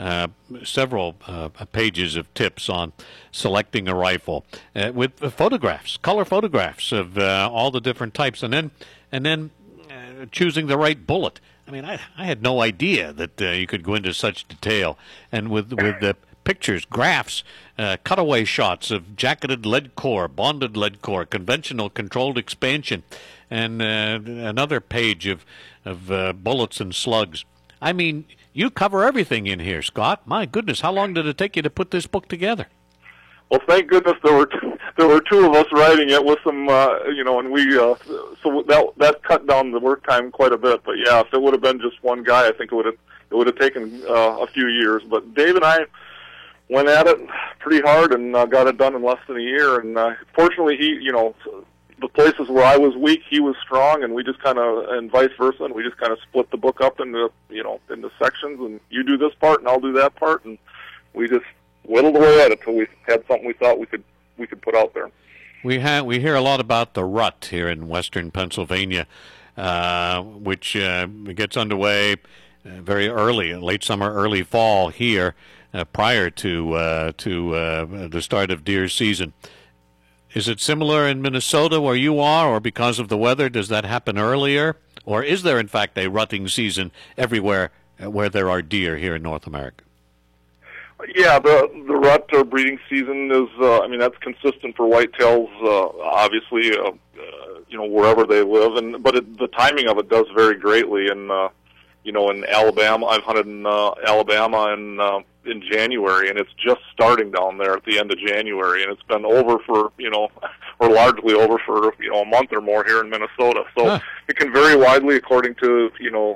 several pages of tips on selecting a rifle with photographs, color photographs of all the different types, and then choosing the right bullet. I mean, I had no idea that you could go into such detail, and with the pictures, graphs, cutaway shots of jacketed lead core, bonded lead core, conventional controlled expansion, and another page of bullets and slugs. I mean, you cover everything in here, Scott. My goodness, how long did it take you to put this book together? Well, thank goodness there were two of us writing it with some, and we so that cut down the work time quite a bit. But yeah, if it would have been just one guy, I think it would have taken a few years. But Dave and I went at it pretty hard and got it done in less than a year. And fortunately, the places where I was weak, he was strong, and we just and vice versa, and we just kind of split the book up into sections, and you do this part and I'll do that part, and we just whittled away at it until we had something we thought we could put out there. We hear a lot about the rut here in western Pennsylvania, which gets underway very early, late summer, early fall here, prior to the start of deer season. Is it similar in Minnesota where you are, or because of the weather, does that happen earlier? Or is there, in fact, a rutting season everywhere where there are deer here in North America? Yeah, the rut breeding season is, that's consistent for whitetails, obviously, wherever they live. But the timing of it does vary greatly. And, in Alabama, I've hunted in Alabama in January, and it's just starting down there at the end of January, and it's been over for, or largely over for, a month or more here in Minnesota. So It can vary widely according to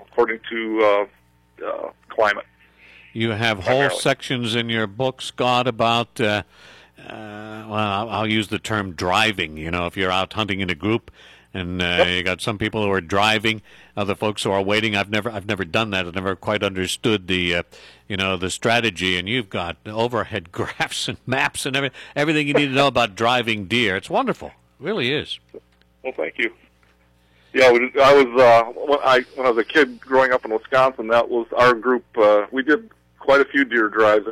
climate. You have whole sections in your book, Scott, about, I'll use the term driving. If you're out hunting in a group, and you got some people who are driving, other folks who are waiting. I've never done that. I've never quite understood the strategy. And you've got overhead graphs and maps and everything you need to know about driving deer. It's wonderful, it really is. Well, thank you. Yeah, I was when I was a kid growing up in Wisconsin. That was our group. We did quite a few deer drives.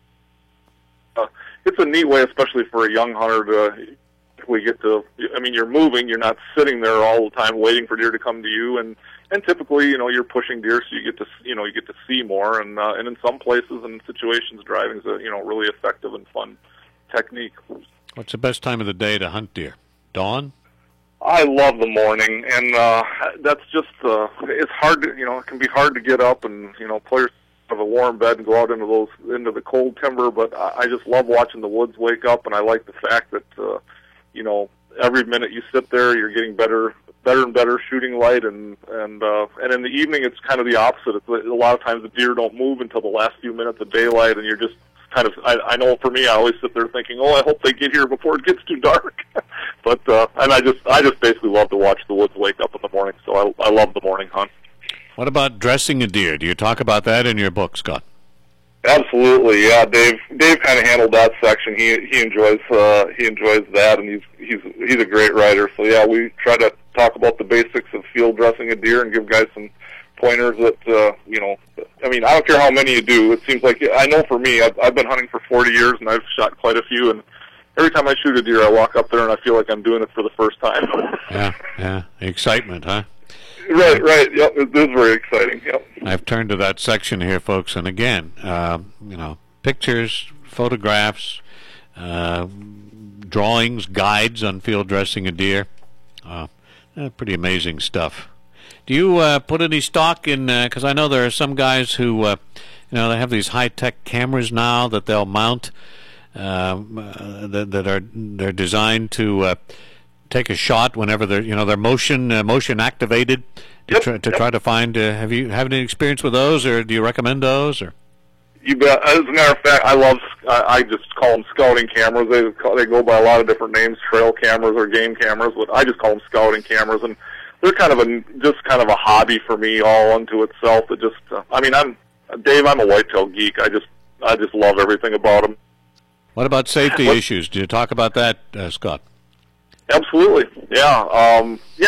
It's a neat way, especially for a young hunter, you're moving, you're not sitting there all the time waiting for deer to come to you, and typically, you're pushing deer, so you get to see more, and in some places and situations, driving is a really effective and fun technique. What's the best time of the day to hunt deer? Dawn? I love the morning, and that's just it's hard to it can be hard to get up and players have a warm bed and go out into the cold timber, but I just love watching the woods wake up, and I like the fact that every minute you sit there, you're getting better and better shooting light, and in the evening it's kind of the opposite. It's a lot of times the deer don't move until the last few minutes of daylight, and you're just kind of, I know for me, I always sit there thinking, I hope they get here before it gets too dark. But and I just basically love to watch the woods wake up in the morning. So I love the morning hunt. What about dressing a deer? Do you talk about that in your book, Scott? Absolutely, yeah. Dave kind of handled that section. He enjoys that, and he's a great writer. So yeah, we try to talk about the basics of field dressing a deer and give guys some pointers that I don't care how many you do. It seems like, I know for me, I've been hunting for 40 years and I've shot quite a few, and every time I shoot a deer, I walk up there and I feel like I'm doing it for the first time. Yeah, excitement, huh? Right. Yep, it is very exciting. Yep. I've turned to that section here, folks, and again, pictures, photographs, drawings, guides on field dressing a deer. Pretty amazing stuff. Do you put any stock in? Because I know there are some guys who, they have these high-tech cameras now that they'll mount, they're designed to take a shot whenever they're motion activated to try to find. Have you had any experience with those, or do you recommend those? Or you bet. As a matter of fact, I just call them scouting cameras. They go by a lot of different names, trail cameras or game cameras, but I just call them scouting cameras, and they're kind of a hobby for me all unto itself. It just, Dave, I'm a whitetail geek. I just love everything about them. What about safety issues? Do you talk about that, Scott? Absolutely, yeah.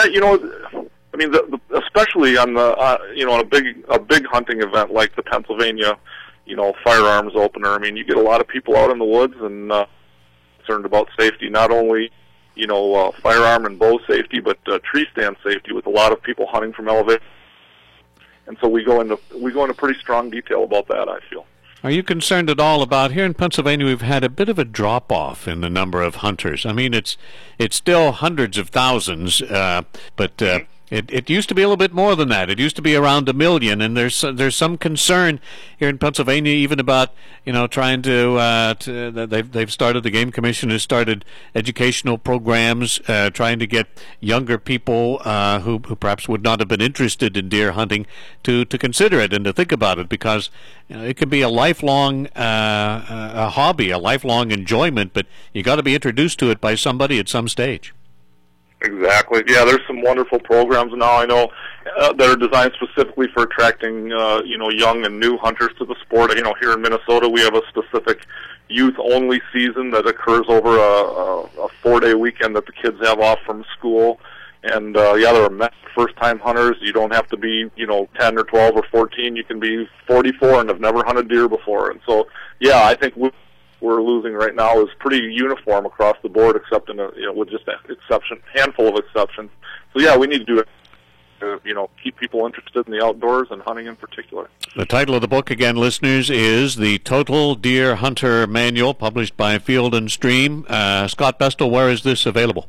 Especially on a big hunting event like the Pennsylvania, firearms opener. You get a lot of people out in the woods and concerned about safety, not only firearm and bow safety, but tree stand safety, with a lot of people hunting from elevation. And so we go into pretty strong detail about that, I feel. Are you concerned at all about, here in Pennsylvania, we've had a bit of a drop-off in the number of hunters. I mean, it's still hundreds of thousands, but it used to be a little bit more than that. It used to be around 1 million, and there's some concern here in Pennsylvania even about, trying they've started, the Game Commission has started educational programs, trying to get younger people who perhaps would not have been interested in deer hunting to consider it and to think about it, because it can be a lifelong a hobby, a lifelong enjoyment, but you got to be introduced to it by somebody at some stage. Exactly. Yeah, there's some wonderful programs now, I know, that are designed specifically for attracting, young and new hunters to the sport. Here in Minnesota, we have a specific youth-only season that occurs over a 4-day weekend that the kids have off from school. And, there are first-time hunters. You don't have to be, 10 or 12 or 14. You can be 44 and have never hunted deer before. And so, yeah, I think we're losing right now is pretty uniform across the board, except with just a handful of exceptions. So yeah, we need to do it to, keep people interested in the outdoors and hunting in particular. The title of the book, again, listeners, is The Total Deer Hunter Manual, published by Field and Stream. Scott Bestel, where is this available?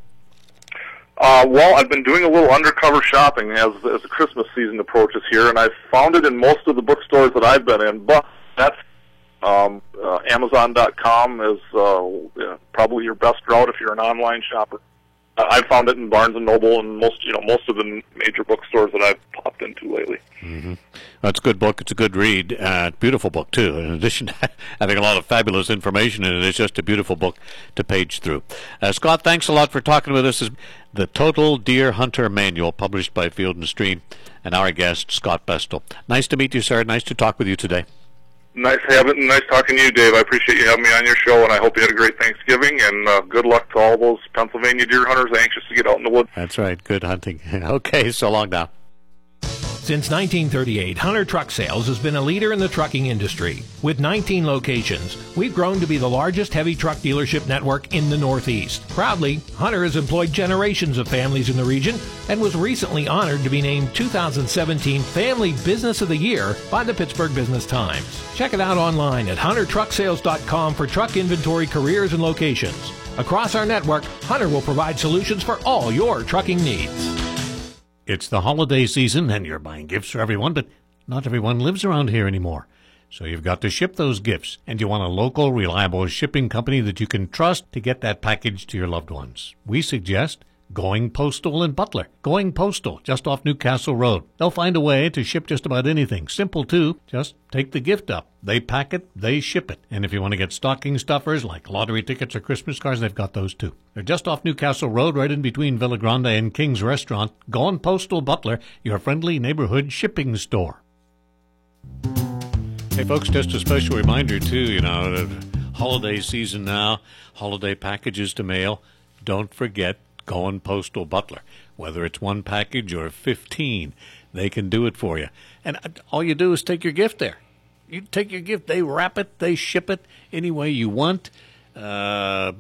Well, I've been doing a little undercover shopping as the Christmas season approaches here, and I've found it in most of the bookstores that I've been in, but that's Amazon.com is probably your best route if you're an online shopper. I've found it in Barnes & Noble and most of the major bookstores that I've popped into lately. Mm-hmm. Well, it's a good book. It's a good read. Beautiful book, too. In addition to having a lot of fabulous information in it, it's just a beautiful book to page through. Scott, thanks a lot for talking with us. The Total Deer Hunter Manual, published by Field and Stream, and our guest, Scott Bestel. Nice to meet you, sir. Nice to talk with you today. Nice talking to you, Dave. I appreciate you having me on your show, and I hope you had a great Thanksgiving, and good luck to all those Pennsylvania deer hunters anxious to get out in the woods. That's right. Good hunting. Okay, so long now. Since 1938, Hunter Truck Sales has been a leader in the trucking industry. With 19 locations, we've grown to be the largest heavy truck dealership network in the Northeast. Proudly, Hunter has employed generations of families in the region and was recently honored to be named 2017 Family Business of the Year by the Pittsburgh Business Times. Check it out online at huntertrucksales.com for truck inventory, careers, and locations. Across our network, Hunter will provide solutions for all your trucking needs. It's the holiday season, and you're buying gifts for everyone, but not everyone lives around here anymore. So you've got to ship those gifts, and you want a local, reliable shipping company that you can trust to get that package to your loved ones. We suggest Going Postal in Butler. Going Postal, just off Newcastle Road. They'll find a way to ship just about anything. Simple, too. Just take the gift up. They pack it, they ship it. And if you want to get stocking stuffers like lottery tickets or Christmas cards, they've got those, too. They're just off Newcastle Road, right in between Villa Grande and King's Restaurant. Going Postal Butler, your friendly neighborhood shipping store. Hey, folks, just a special reminder, too, holiday season now, holiday packages to mail. Don't forget Going Postal Butler. Whether it's one package or 15, they can do it for you. And all you do is take your gift there. You take your gift, they wrap it, they ship it any way you want. UPS,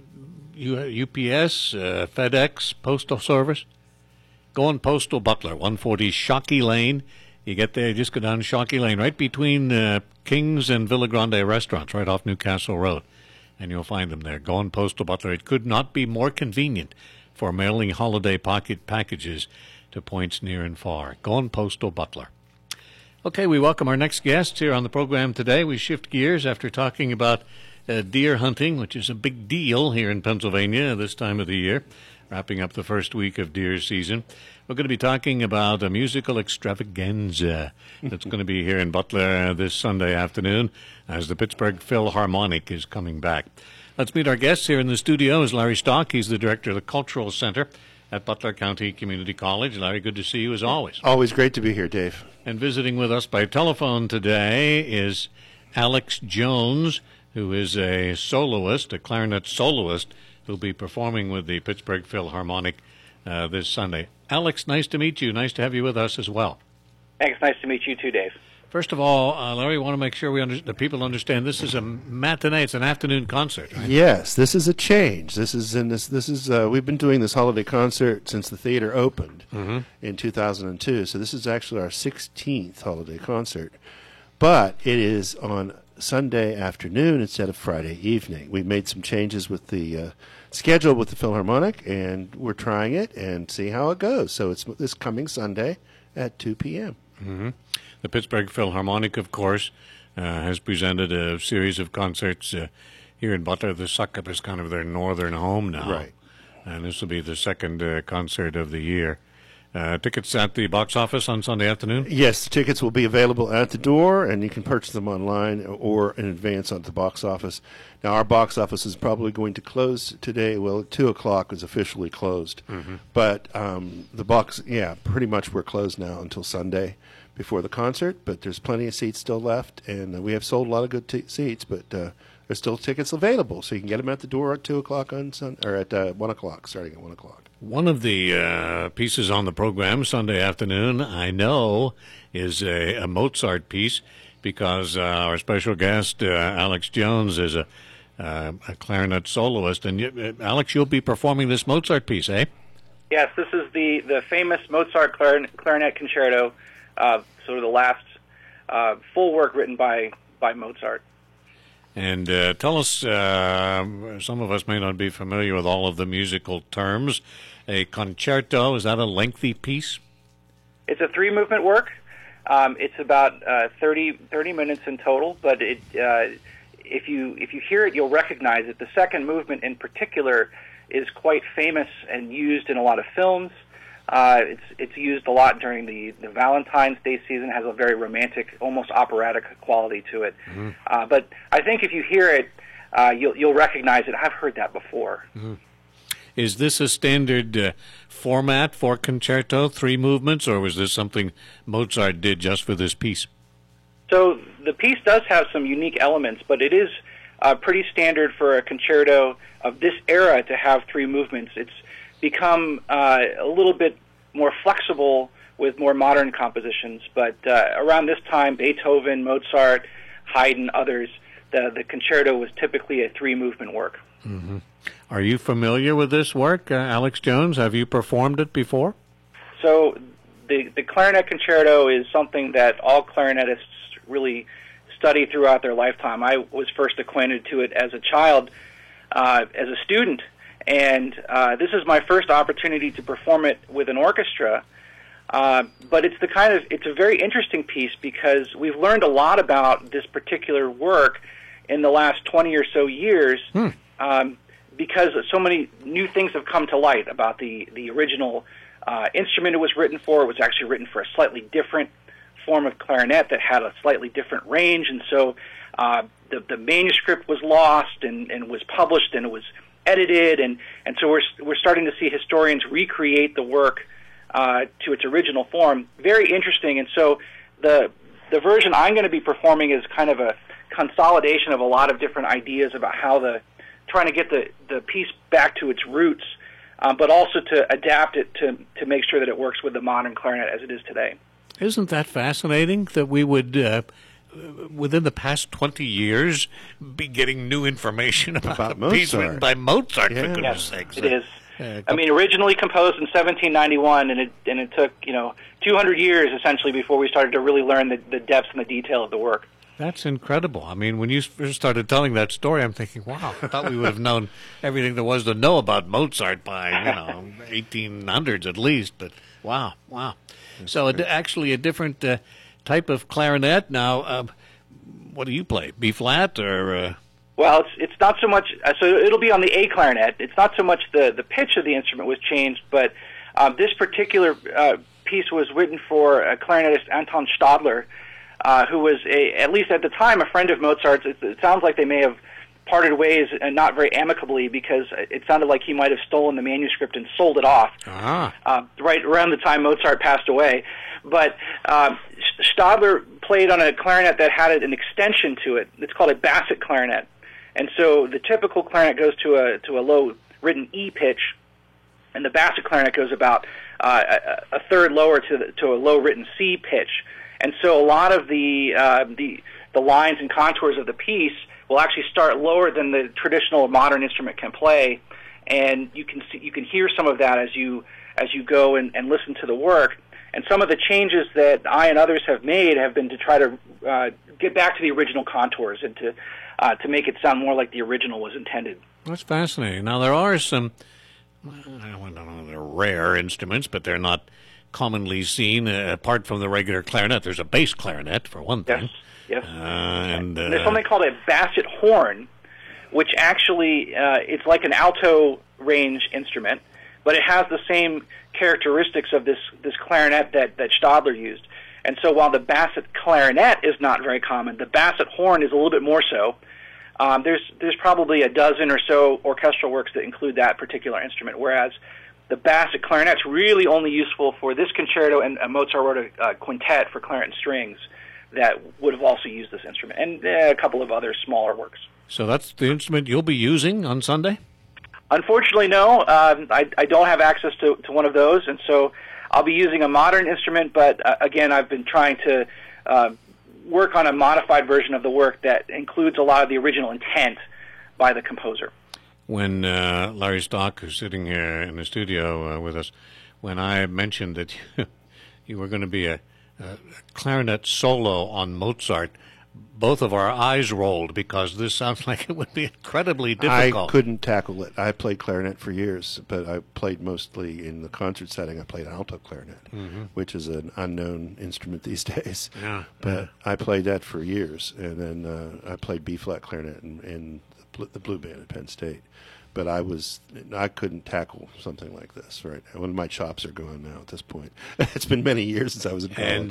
FedEx, Postal Service. Going Postal Butler, 140 Shockey Lane. You get there, just go down Shockey Lane, right between King's and Villa Grande restaurants, right off Newcastle Road. And you'll find them there. Going Postal Butler. It could not be more convenient for mailing holiday pocket packages to points near and far. Going Postal Butler. Okay, we welcome our next guest here on the program today. We shift gears after talking about deer hunting, which is a big deal here in Pennsylvania this time of the year, wrapping up the first week of deer season. We're going to be talking about a musical extravaganza that's going to be here in Butler this Sunday afternoon as the Pittsburgh Philharmonic is coming back. Let's meet our guests here in the studio. Is Larry Stock. He's the director of the Cultural Center at Butler County Community College. Larry, good to see you as always. Always great to be here, Dave. And visiting with us by telephone today is Alex Jones, who is a soloist, a clarinet soloist, who'll be performing with the Pittsburgh Philharmonic this Sunday. Alex, nice to meet you. Nice to have you with us as well. Thanks. Nice to meet you too, Dave. First of all, Larry, I want to make sure the people understand this is a matinee. It's an afternoon concert, right? Yes, this is a change. We've been doing this holiday concert since the theater opened in 2002. So this is actually our 16th holiday concert, but it is on Sunday afternoon instead of Friday evening. We've made some changes with the schedule with the Philharmonic, and we're trying it and see how it goes. So it's this coming Sunday at 2 p.m. Mm-hmm. The Pittsburgh Philharmonic, of course, has presented a series of concerts here in Butler. The Succop is kind of their northern home now. Right. And this will be the second concert of the year. Tickets at the box office on Sunday afternoon? Yes, the tickets will be available at the door, and you can purchase them online or in advance at the box office. Now, our box office is probably going to close today. Well, at 2 o'clock is officially closed. Mm-hmm. But the box, pretty much we're closed now until Sunday before the concert. But there's plenty of seats still left, and we have sold a lot of good seats, but there's still tickets available. So you can get them at the door at 2 o'clock on or at 1 o'clock, starting at 1 o'clock. One of the pieces on the program Sunday afternoon, I know, is a Mozart piece, because our special guest, Alex Jones, is a clarinet soloist. And Alex, you'll be performing this Mozart piece, eh? Yes, this is the famous Mozart clarinet concerto, sort of the last full work written by Mozart. And tell us, some of us may not be familiar with all of the musical terms. A concerto, is that a lengthy piece? It's a 3-movement work. It's about 30 minutes in total, but if you hear it, you'll recognize it. The second movement in particular is quite famous and used in a lot of films. It's used a lot during the Valentine's Day season. It has a very romantic, almost operatic quality to it. Mm-hmm. But I think if you hear it, you'll recognize it. I've heard that before. Mm-hmm. Is this a standard format for concerto, 3 movements, or was this something Mozart did just for this piece? So the piece does have some unique elements, but it is pretty standard for a concerto of this era to have 3 movements. It's become a little bit more flexible with more modern compositions, but around this time, Beethoven, Mozart, Haydn, others, the concerto was typically a 3-movement work. Mm-hmm. Are you familiar with this work, Alex Jones? Have you performed it before? So the clarinet concerto is something that all clarinetists really study throughout their lifetime. I was first acquainted to it as a child, as a student, and this is my first opportunity to perform it with an orchestra. But it's a very interesting piece because we've learned a lot about this particular work in the last 20 or so years, because so many new things have come to light about the original instrument it was written for. It was actually written for a slightly different form of clarinet that had a slightly different range, and so the manuscript was lost and was published, and it was edited, and so we're starting to see historians recreate the work to its original form. Very interesting. And so the version I'm going to be performing is kind of a consolidation of a lot of different ideas about how trying to get the piece back to its roots, but also to adapt it to make sure that it works with the modern clarinet as it is today. Isn't that fascinating that we would, within the past 20 years, be getting new information about a piece written by Mozart, for goodness sakes? It is. I mean, originally composed in 1791, and it took 200 years essentially before we started to really learn the depths and the detail of the work. That's incredible. I mean, when you first started telling that story, I'm thinking, wow, I thought we would have known everything there was to know about Mozart by 1800s at least. But wow. So actually a different type of clarinet. Now, what do you play? B flat or? Well, it's not so much. So it'll be on the A clarinet. It's not so much the pitch of the instrument was changed, but this particular piece was written for a clarinetist, Anton Stadler, who was at least at the time, a friend of Mozart's. It sounds like they may have parted ways, and not very amicably, because it sounded like he might have stolen the manuscript and sold it off right around the time Mozart passed away. But Stadler played on a clarinet that had an extension to it. It's called a basset clarinet. And so the typical clarinet goes to a low written E pitch, and the basset clarinet goes about a third lower to a low written C pitch. And so a lot of the lines and contours of the piece will actually start lower than the traditional modern instrument can play, and you can hear some of that as you go and listen to the work. And some of the changes that I and others have made have been to try to get back to the original contours and to make it sound more like the original was intended. That's fascinating. Now, there are some, I don't know, they're rare instruments, but they're not commonly seen. Apart from the regular clarinet, there's a bass clarinet, for one thing. Yes. And there's something called a basset horn, which actually it's like an alto range instrument, but it has the same characteristics of this clarinet that Stadler used. And so while the basset clarinet is not very common, the basset horn is a little bit more so. There's probably a dozen or so orchestral works that include that particular instrument, whereas the basset clarinet's really only useful for this concerto, and Mozart wrote a quintet for clarinet and strings that would have also used this instrument, and a couple of other smaller works. So that's the instrument you'll be using on Sunday? Unfortunately, no. I don't have access to one of those, and so I'll be using a modern instrument, but again, I've been trying to work on a modified version of the work that includes a lot of the original intent by the composer. When Larry Stock, who's sitting here in the studio with us, when I mentioned that you were going to be a clarinet solo on Mozart, both of our eyes rolled because this sounds like it would be incredibly difficult. I couldn't tackle it. I played clarinet for years, but I played mostly in the concert setting. I played alto clarinet, which is an unknown instrument these days. Yeah. But I played that for years, and then I played B-flat clarinet in the Blue Band at Penn State. But I couldn't tackle something like this right now. One of my chops are gone now at this point. It's been many years since I was in college.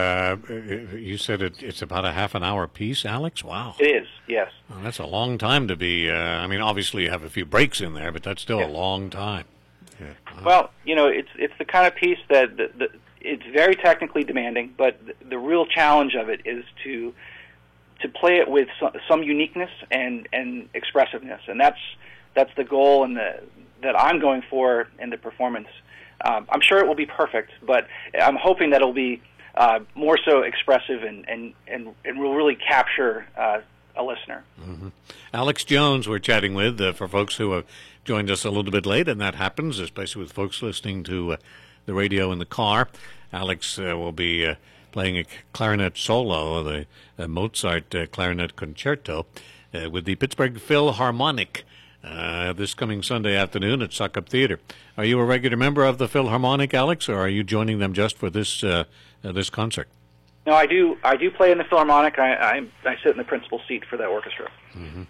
And you said it's about a half an hour piece, Alex? Wow. It is, yes. Well, that's a long time to be, I mean, obviously you have a few breaks in there, but that's still a long time. Yeah. Well, it's the kind of piece that it's very technically demanding, but the real challenge of it is to play it with some uniqueness and expressiveness, and that's the goal and that I'm going for in the performance. I'm sure it will be perfect, but I'm hoping that it'll be more so expressive and will really capture a listener. Mm-hmm. Alex Jones we're chatting with, for folks who have joined us a little bit late, and that happens, especially with folks listening to the radio in the car. Alex will be playing a clarinet solo, the Mozart clarinet concerto, with the Pittsburgh Philharmonic this coming Sunday afternoon at Suckup Theater. Are you a regular member of the Philharmonic, Alex, or are you joining them just for this this concert? No, I do play in the Philharmonic. I sit in the principal seat for that orchestra. Mm-hmm.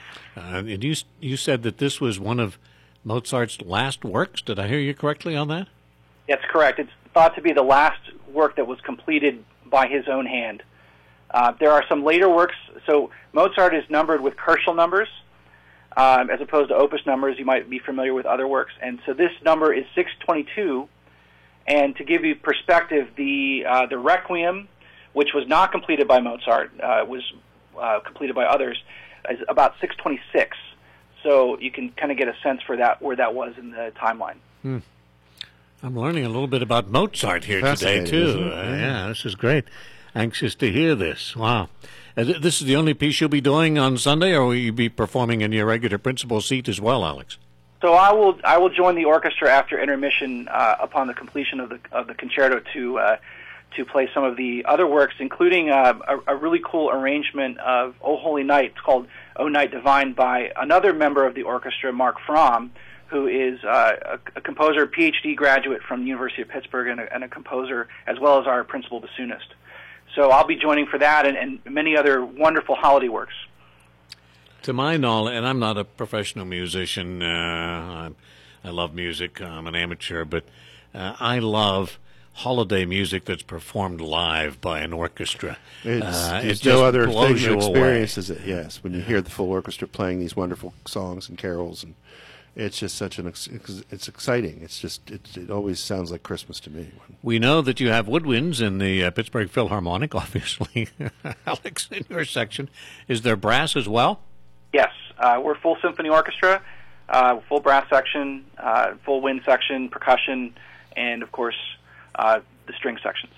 And you said that this was one of Mozart's last works. Did I hear you correctly on that? That's correct. It's thought to be the last work that was completed by his own hand. There are some later works. So Mozart is numbered with Köchel numbers, as opposed to opus numbers. You might be familiar with other works. And so this number is 622. And to give you perspective, the Requiem, which was not completed by Mozart, was completed by others, is about 626. So you can kind of get a sense for that, where that was in the timeline. I'm learning a little bit about Mozart here today, too. Yeah, this is great. Anxious to hear this. Wow. This is the only piece you'll be doing on Sunday, or will you be performing in your regular principal seat as well, Alex? So I will join the orchestra after intermission upon the completion of the concerto to play some of the other works, including a really cool arrangement of "O Holy Night." It's called "O Night Divine" by another member of the orchestra, Mark Fromm, who is a composer, PhD graduate from the University of Pittsburgh, and a composer, as well as our principal bassoonist. So I'll be joining for that and many other wonderful holiday works. To my knowledge, and I'm not a professional musician, I love music, I'm an amateur, but I love holiday music that's performed live by an orchestra. It's no other thing to experience as it, yes, when you hear the full orchestra playing these wonderful songs and carols, and it's just such it's exciting. It's just, it always sounds like Christmas to me. We know that you have woodwinds in the Pittsburgh Philharmonic, obviously. Alex, in your section. Is there brass as well? Yes. We're a full symphony orchestra, full brass section, full wind section, percussion, and, of course, the string sections.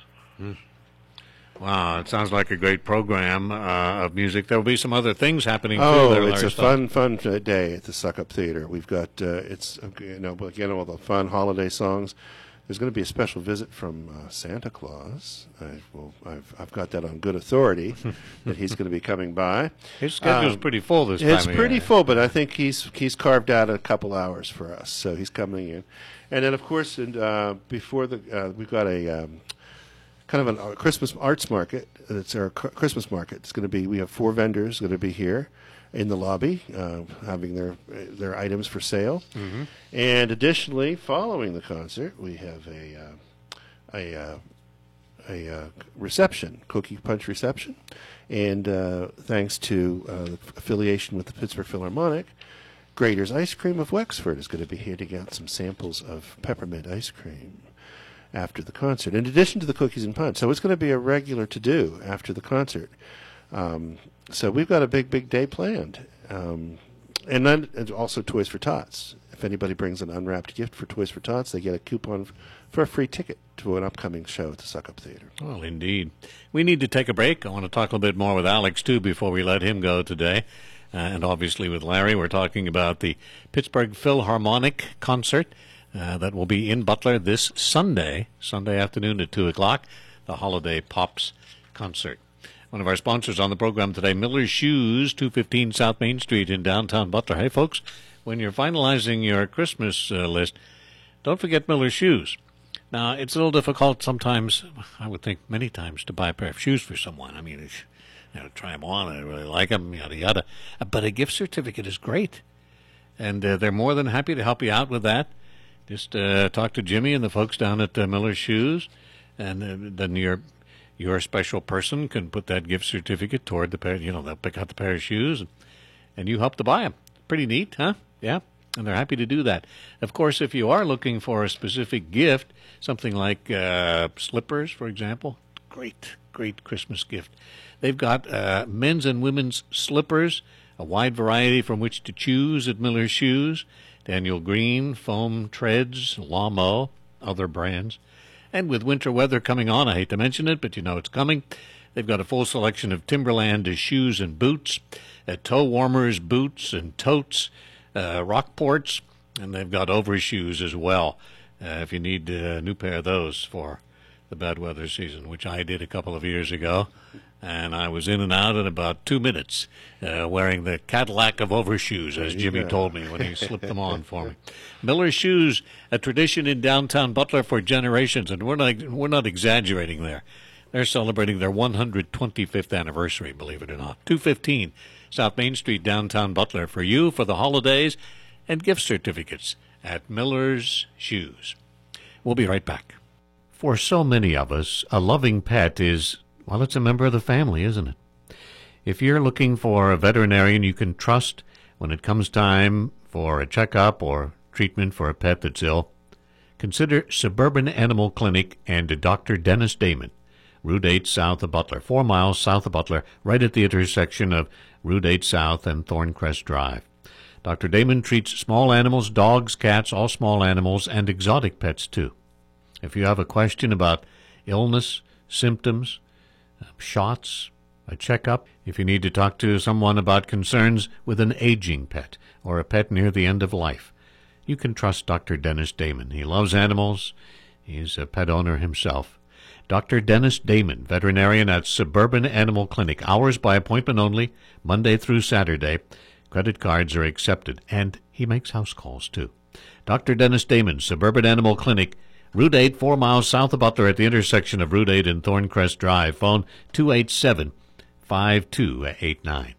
Wow, it sounds like a great program of music. There will be some other things happening too. Oh, it's a fun day at the Suckup Theater. We've got again all the fun holiday songs. There's going to be a special visit from Santa Claus. I've got that on good authority that he's going to be coming by. His schedule's pretty full this time. It's pretty full, but I think he's carved out a couple hours for us, so he's coming in. And then, of course, before we've got a kind of a Christmas arts market. It's our Christmas market. It's going to be. We have 4 vendors going to be here in the lobby, having their items for sale. Mm-hmm. And additionally, following the concert, we have a reception, cookie punch reception. And thanks to affiliation with the Pittsburgh Philharmonic, Grader's Ice Cream of Wexford is going to be handing out some samples of peppermint ice cream after the concert, in addition to the cookies and punch. So it's going to be a regular to-do after the concert. So we've got a big day planned. And then also Toys for Tots. If anybody brings an unwrapped gift for Toys for Tots, they get a coupon for a free ticket to an upcoming show at the Suck Up Theater. Well, indeed. We need to take a break. I want to talk a little bit more with Alex, too, before we let him go today. And obviously with Larry, we're talking about the Pittsburgh Philharmonic concert that will be in Butler this Sunday afternoon at 2 o'clock, the Holiday Pops concert. One of our sponsors on the program today, Miller's Shoes, 215 South Main Street in downtown Butler. Hey, folks, when you're finalizing your Christmas list, don't forget Miller's Shoes. Now, it's a little difficult sometimes, I would think many times, to buy a pair of shoes for someone. I mean, try them on, I really like them, yada, yada. But a gift certificate is great, and they're more than happy to help you out with that. Just talk to Jimmy and the folks down at Miller's Shoes, and then your special person can put that gift certificate toward the pair. They'll pick out the pair of shoes, and you help to buy them. Pretty neat, huh? Yeah, and they're happy to do that. Of course, if you are looking for a specific gift, something like slippers, for example, great Christmas gift. They've got men's and women's slippers, a wide variety from which to choose at Miller's Shoes. Daniel Green, Foam Treads, Lamo, other brands. And with winter weather coming on, I hate to mention it, but you know it's coming, they've got a full selection of Timberland shoes and boots, toe warmers, boots and totes, Rockports, and they've got overshoes as well, if you need a new pair of those for the bad weather season, which I did a couple of years ago. And I was in and out in about 2 minutes, wearing the Cadillac of overshoes, as Jimmy told me when he slipped them on for me. Miller's Shoes, a tradition in downtown Butler for generations, and we're not exaggerating there. They're celebrating their 125th anniversary, believe it or not. 215 South Main Street, downtown Butler, for you for the holidays and gift certificates at Miller's Shoes. We'll be right back. For so many of us, a loving pet is, well, it's a member of the family, isn't it? If you're looking for a veterinarian you can trust when it comes time for a checkup or treatment for a pet that's ill, consider Suburban Animal Clinic and Dr. Dennis Damon, Route 8 south of Butler, 4 miles south of Butler, right at the intersection of Route 8 South and Thorncrest Drive. Dr. Damon treats small animals, dogs, cats, all small animals, and exotic pets, too. If you have a question about illness, symptoms, shots, a checkup, if you need to talk to someone about concerns with an aging pet or a pet near the end of life, you can trust Dr. Dennis Damon. He loves animals. He's a pet owner himself. Dr. Dennis Damon, veterinarian at Suburban Animal Clinic. Hours by appointment only, Monday through Saturday. Credit cards are accepted, and he makes house calls, too. Dr. Dennis Damon, Suburban Animal Clinic, Route 8, 4 miles south of Butler at the intersection of Route 8 and Thorncrest Drive. Phone 287-5289.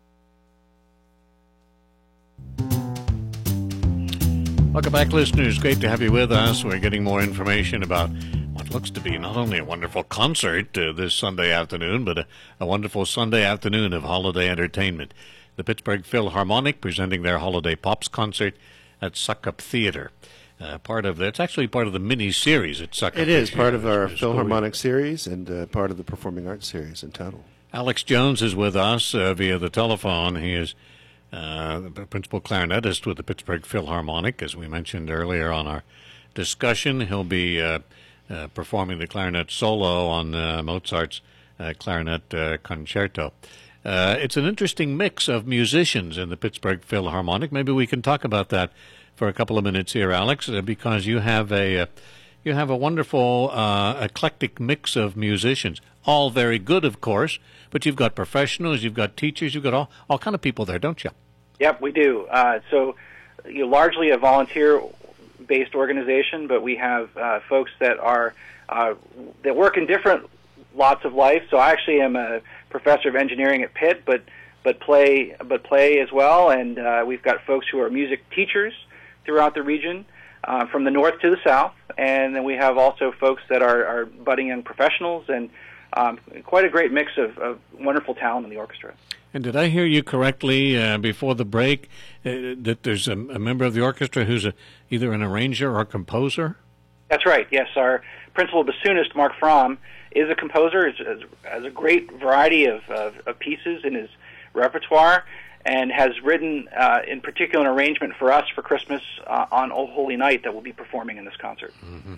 Welcome back, listeners. Great to have you with us. We're getting more information about what looks to be not only a wonderful concert this Sunday afternoon, but a wonderful Sunday afternoon of holiday entertainment. The Pittsburgh Philharmonic presenting their Holiday Pops concert at Suck Up Theater. It's actually part of the mini-series at Suck Up. It is part of our Philharmonic series and part of the Performing Arts series in total. Alex Jones is with us via the telephone. He is the principal clarinetist with the Pittsburgh Philharmonic, as we mentioned earlier on our discussion. He'll be performing the clarinet solo on Mozart's clarinet concerto. It's an interesting mix of musicians in the Pittsburgh Philharmonic. Maybe we can talk about that for a couple of minutes here, Alex, because you have a you have a wonderful eclectic mix of musicians, all very good, of course, but you've got professionals, you've got teachers, you've got all kind of people there, don't you? Yep, we do. So you're largely a volunteer-based organization, but we have folks that are that work in different lots of life. So I actually am a professor of engineering at Pitt, but play as well, and we've got folks who are music teachers throughout the region, from the north to the south, and then we have also folks that are budding young professionals, and quite a great mix of wonderful talent in the orchestra. And did I hear you correctly before the break that there's a member of the orchestra who's either an arranger or a composer? That's right, yes. Our principal bassoonist, Mark Fromm, is a composer, has a great variety of pieces in his repertoire, and has written in particular an arrangement for us for Christmas on O Holy Night that we'll be performing in this concert. Mm-hmm.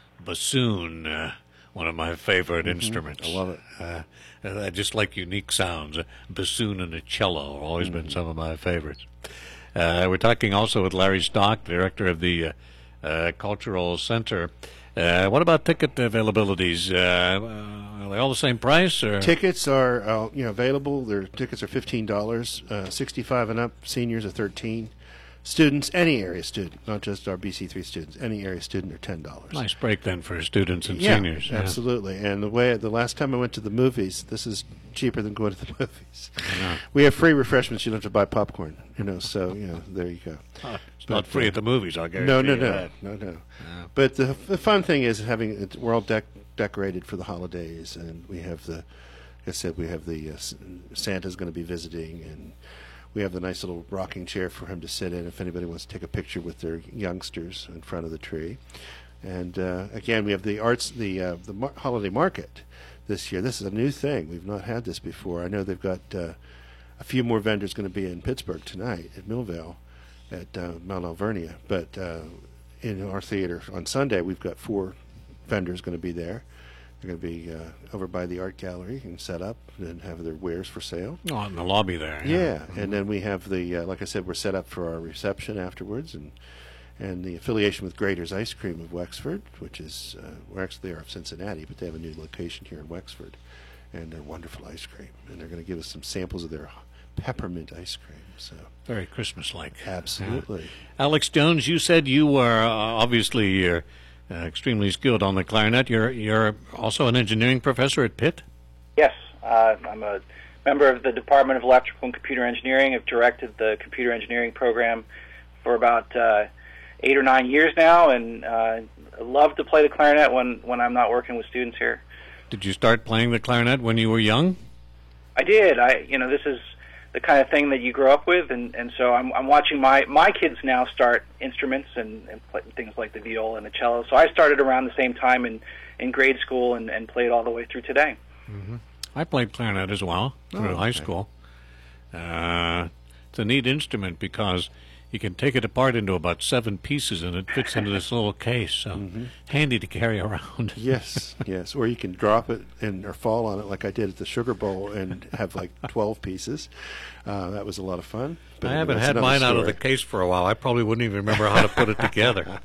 Bassoon, one of my favorite instruments. I love it. I just like unique sounds. A bassoon and a cello have always been some of my favorites. We're talking also with Larry Stock, director of the Cultural Center. What about ticket availabilities? Are they all the same price? Or? Tickets are available. Their tickets are $15. 65 and up. Seniors are $13. Students, any area student, not just our BC3 students, any area student are $10. Nice break then for students and seniors. Yeah, absolutely. And the last time I went to the movies, this is cheaper than going to the movies. We have free refreshments. You don't have to buy popcorn. So there you go. It's not free at the movies, I'll guarantee you that. No. Yeah. But the fun thing is we're all decorated for the holidays, and we have like I said, we have the Santa's going to be visiting, and we have the nice little rocking chair for him to sit in if anybody wants to take a picture with their youngsters in front of the tree. And again, we have the holiday market this year. This is a new thing. We've not had this before. I know they've got a few more vendors going to be in Pittsburgh tonight at Millvale at Mount Alvernia. But in our theater on Sunday, we've got 4 vendors going to be there. They're going to be over by the art gallery and set up and have their wares for sale. Oh, in the lobby there. Yeah. And then we have the, like I said, we're set up for our reception afterwards, and the affiliation with Grader's Ice Cream of Wexford, which is, we're actually there of Cincinnati, but they have a new location here in Wexford, and they're wonderful ice cream. And they're going to give us some samples of their peppermint ice cream. So very Christmas-like. Absolutely. Alex Jones, you said you were obviously extremely skilled on the clarinet. You're also an engineering professor at Pitt? Yes. I'm a member of the Department of Electrical and Computer Engineering. I've directed the computer engineering program for about 8 or 9 years now, and I love to play the clarinet when I'm not working with students here. Did you start playing the clarinet when you were young? I did. This is the kind of thing that you grow up with, and so I'm watching my kids now start instruments and play things like the viola and the cello. So I started around the same time in grade school and played all the way through today. Mm-hmm. I played clarinet as well through high school. It's a neat instrument because you can take it apart into about 7 pieces, and it fits into this little case. So handy to carry around. Yes. Or you can drop it or fall on it like I did at the Sugar Bowl and have like 12 pieces. That was a lot of fun. But I haven't had mine out of the case for a while. I probably wouldn't even remember how to put it together.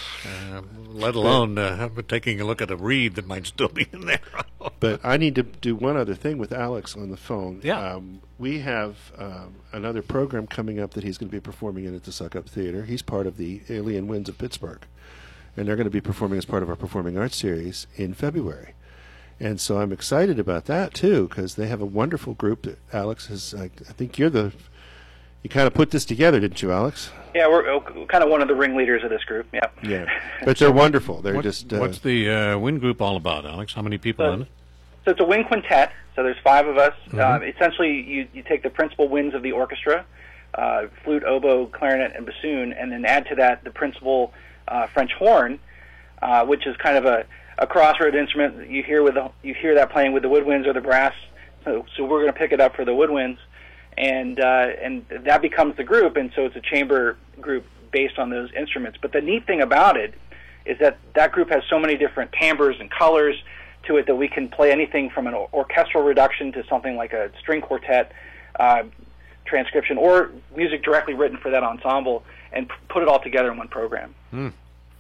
Let alone taking a look at a reed that might still be in there. But I need to do one other thing with Alex on the phone. Yeah. We have another program coming up that he's going to be performing in at the Suck-Up Theater. He's part of the Alien Winds of Pittsburgh, and they're going to be performing as part of our Performing Arts series in February. And so I'm excited about that, too, because they have a wonderful group that Alex has. I think you kind of put this together, didn't you, Alex? Yeah, we're kind of one of the ringleaders of this group. Yeah, but they're wonderful. They're what's the wind group all about, Alex? How many people in it? So it's a wind quintet. So there's 5 of us. Essentially, you take the principal winds of the orchestra, flute, oboe, clarinet, and bassoon, and then add to that the principal French horn, which is kind of a crossroad instrument. You hear that playing with the woodwinds or the brass. So we're going to pick it up for the woodwinds. And that becomes the group, and so it's a chamber group based on those instruments. But the neat thing about it is that group has so many different timbres and colors to it that we can play anything from an orchestral reduction to something like a string quartet transcription or music directly written for that ensemble and put it all together in one program.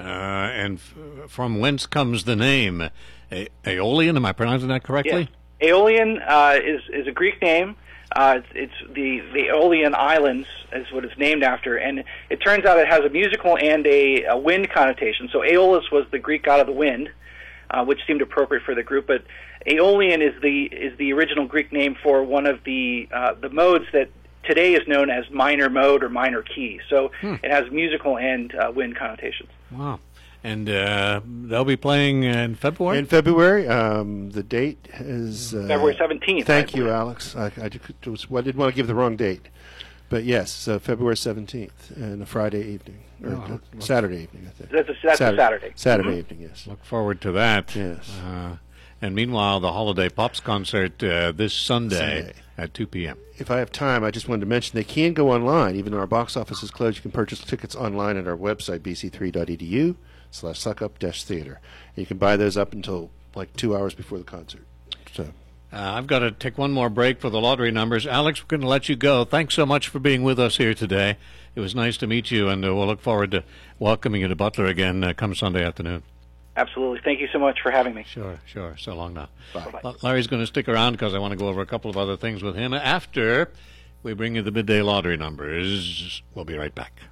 And from whence comes the name? Aeolian, am I pronouncing that correctly? Yes. Aeolian is a Greek name. It's the Aeolian Islands is what it's named after, and it turns out it has a musical and a wind connotation. So Aeolus was the Greek god of the wind, which seemed appropriate for the group. But Aeolian is the original Greek name for one of the modes that today is known as minor mode or minor key. So it has musical and wind connotations. Wow. And they'll be playing in February? In February. The date is... February 17th. Thank you, Alex. I didn't want to give the wrong date. But yes, February 17th, and a Friday evening. Or Saturday evening, I think. That's a Saturday. Saturday evening, yes. Look forward to that. Yes. And meanwhile, the Holiday Pops concert this Sunday at 2 p.m. If I have time, I just wanted to mention they can go online. Even though our box office is closed, you can purchase tickets online at our website, bc3.edu/suckup-theater. And you can buy those up until like 2 hours before the concert. So I've got to take one more break for the lottery numbers. Alex, we're going to let you go. Thanks so much for being with us here today. It was nice to meet you, and we'll look forward to welcoming you to Butler again come Sunday afternoon. Absolutely. Thank you so much for having me. Sure. So long now. Bye. Larry's going to stick around because I want to go over a couple of other things with him after we bring you the midday lottery numbers. We'll be right back.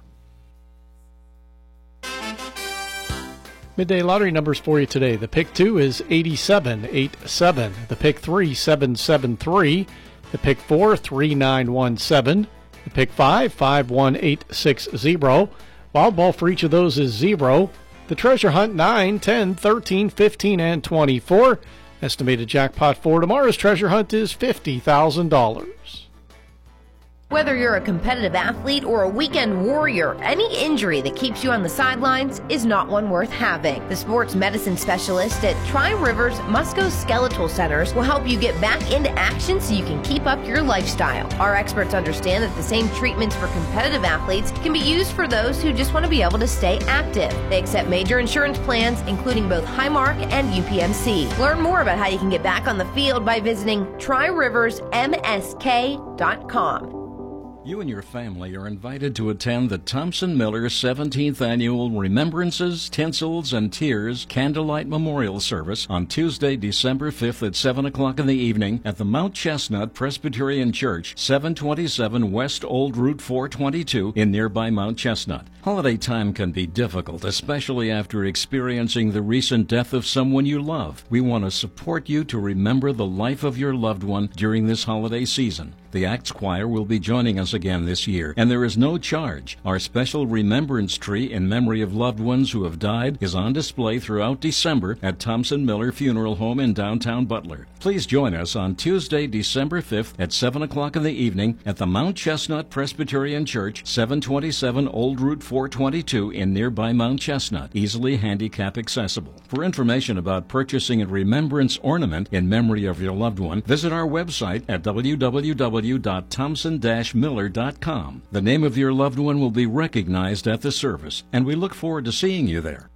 Midday lottery numbers for you today. The pick 2 is 8787. The pick 3, 773. The pick 4, 3917. The pick 5, 51860. Wild ball for each of those is 0. The treasure hunt 9, 10, 13, 15, and 24. Estimated jackpot for tomorrow's treasure hunt is $50,000. Whether you're a competitive athlete or a weekend warrior, any injury that keeps you on the sidelines is not one worth having. The sports medicine specialist at Tri-Rivers Musculoskeletal Centers will help you get back into action so you can keep up your lifestyle. Our experts understand that the same treatments for competitive athletes can be used for those who just want to be able to stay active. They accept major insurance plans, including both Highmark and UPMC. Learn more about how you can get back on the field by visiting TriRiversMSK.com. You and your family are invited to attend the Thompson Miller 17th Annual Remembrances, Tinsels, and Tears Candlelight Memorial Service on Tuesday, December 5th at 7 o'clock in the evening at the Mount Chestnut Presbyterian Church, 727 West Old Route 422 in nearby Mount Chestnut. Holiday time can be difficult, especially after experiencing the recent death of someone you love. We want to support you to remember the life of your loved one during this holiday season. The Acts Choir will be joining us again this year, and there is no charge. Our special remembrance tree in memory of loved ones who have died is on display throughout December at Thompson Miller Funeral Home in downtown Butler. Please join us on Tuesday, December 5th at 7 o'clock in the evening at the Mount Chestnut Presbyterian Church, 727 Old Route 422 in nearby Mount Chestnut, easily handicap accessible. For information about purchasing a remembrance ornament in memory of your loved one, visit our website at www.thompson-miller.com. The name of your loved one will be recognized at the service, and we look forward to seeing you there.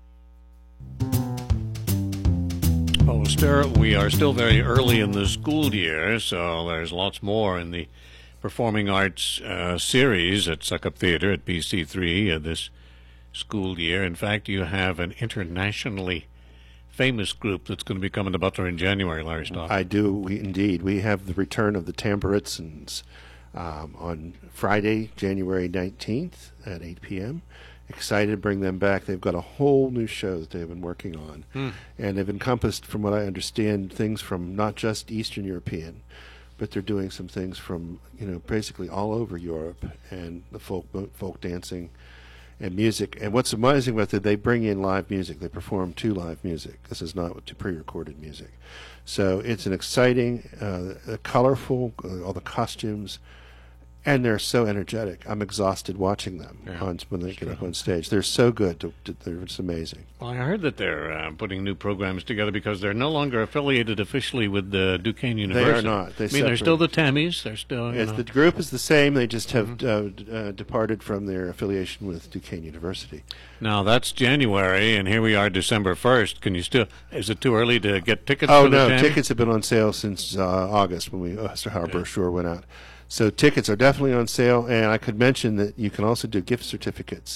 Well, we are still very early in the school year, so there's lots more in the performing arts series at Suckup Theater at BC3 this school year. In fact, you have an internationally famous group that's going to be coming to Butler in January, Larry Stock. I do, indeed. We have the return of the Tamburitzans on Friday, January 19th at 8 p.m. Excited to bring them back. They've got a whole new show that they've been working on. And they've encompassed, from what I understand, things from not just Eastern European, but they're doing some things from, basically all over Europe, and the folk dancing and music. And what's amazing about it, they bring in live music. They perform to live music. This is not to pre-recorded music. So it's an exciting, colorful, all the costumes, and they're so energetic. I'm exhausted watching them when they get up on stage. They're so good. They're just amazing. Well, I heard that they're putting new programs together because they're no longer affiliated officially with Duquesne University. They are not. They're still the Tammies. They're still. Yes, the group is the same. They just have departed from their affiliation with Duquesne University. Now that's January, and here we are, December 1st. Can you still? Is it too early to get tickets? Oh for no, the tickets have been on sale since August when our brochure went out. So tickets are definitely on sale, and I could mention that you can also do gift certificates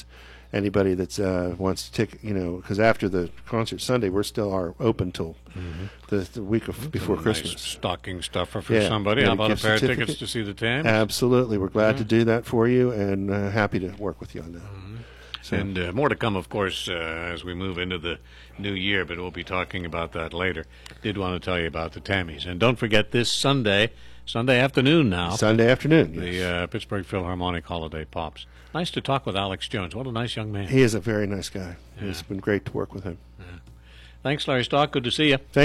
anybody that wants to take, because after the concert Sunday, we're still are open till the week before Christmas. Nice stocking stuffer for somebody. How about a pair of tickets to see the Tams? Absolutely. We're glad to do that for you, and happy to work with you on that. So. And more to come, of course, as we move into the new year, but we'll be talking about that later. Did want to tell you about the Tammies. And don't forget this Sunday afternoon now. Sunday afternoon, yes. The Pittsburgh Philharmonic Holiday Pops. Nice to talk with Alex Jones. What a nice young man. He is a very nice guy. Yeah. It's been great to work with him. Yeah. Thanks, Larry Stock. Good to see you.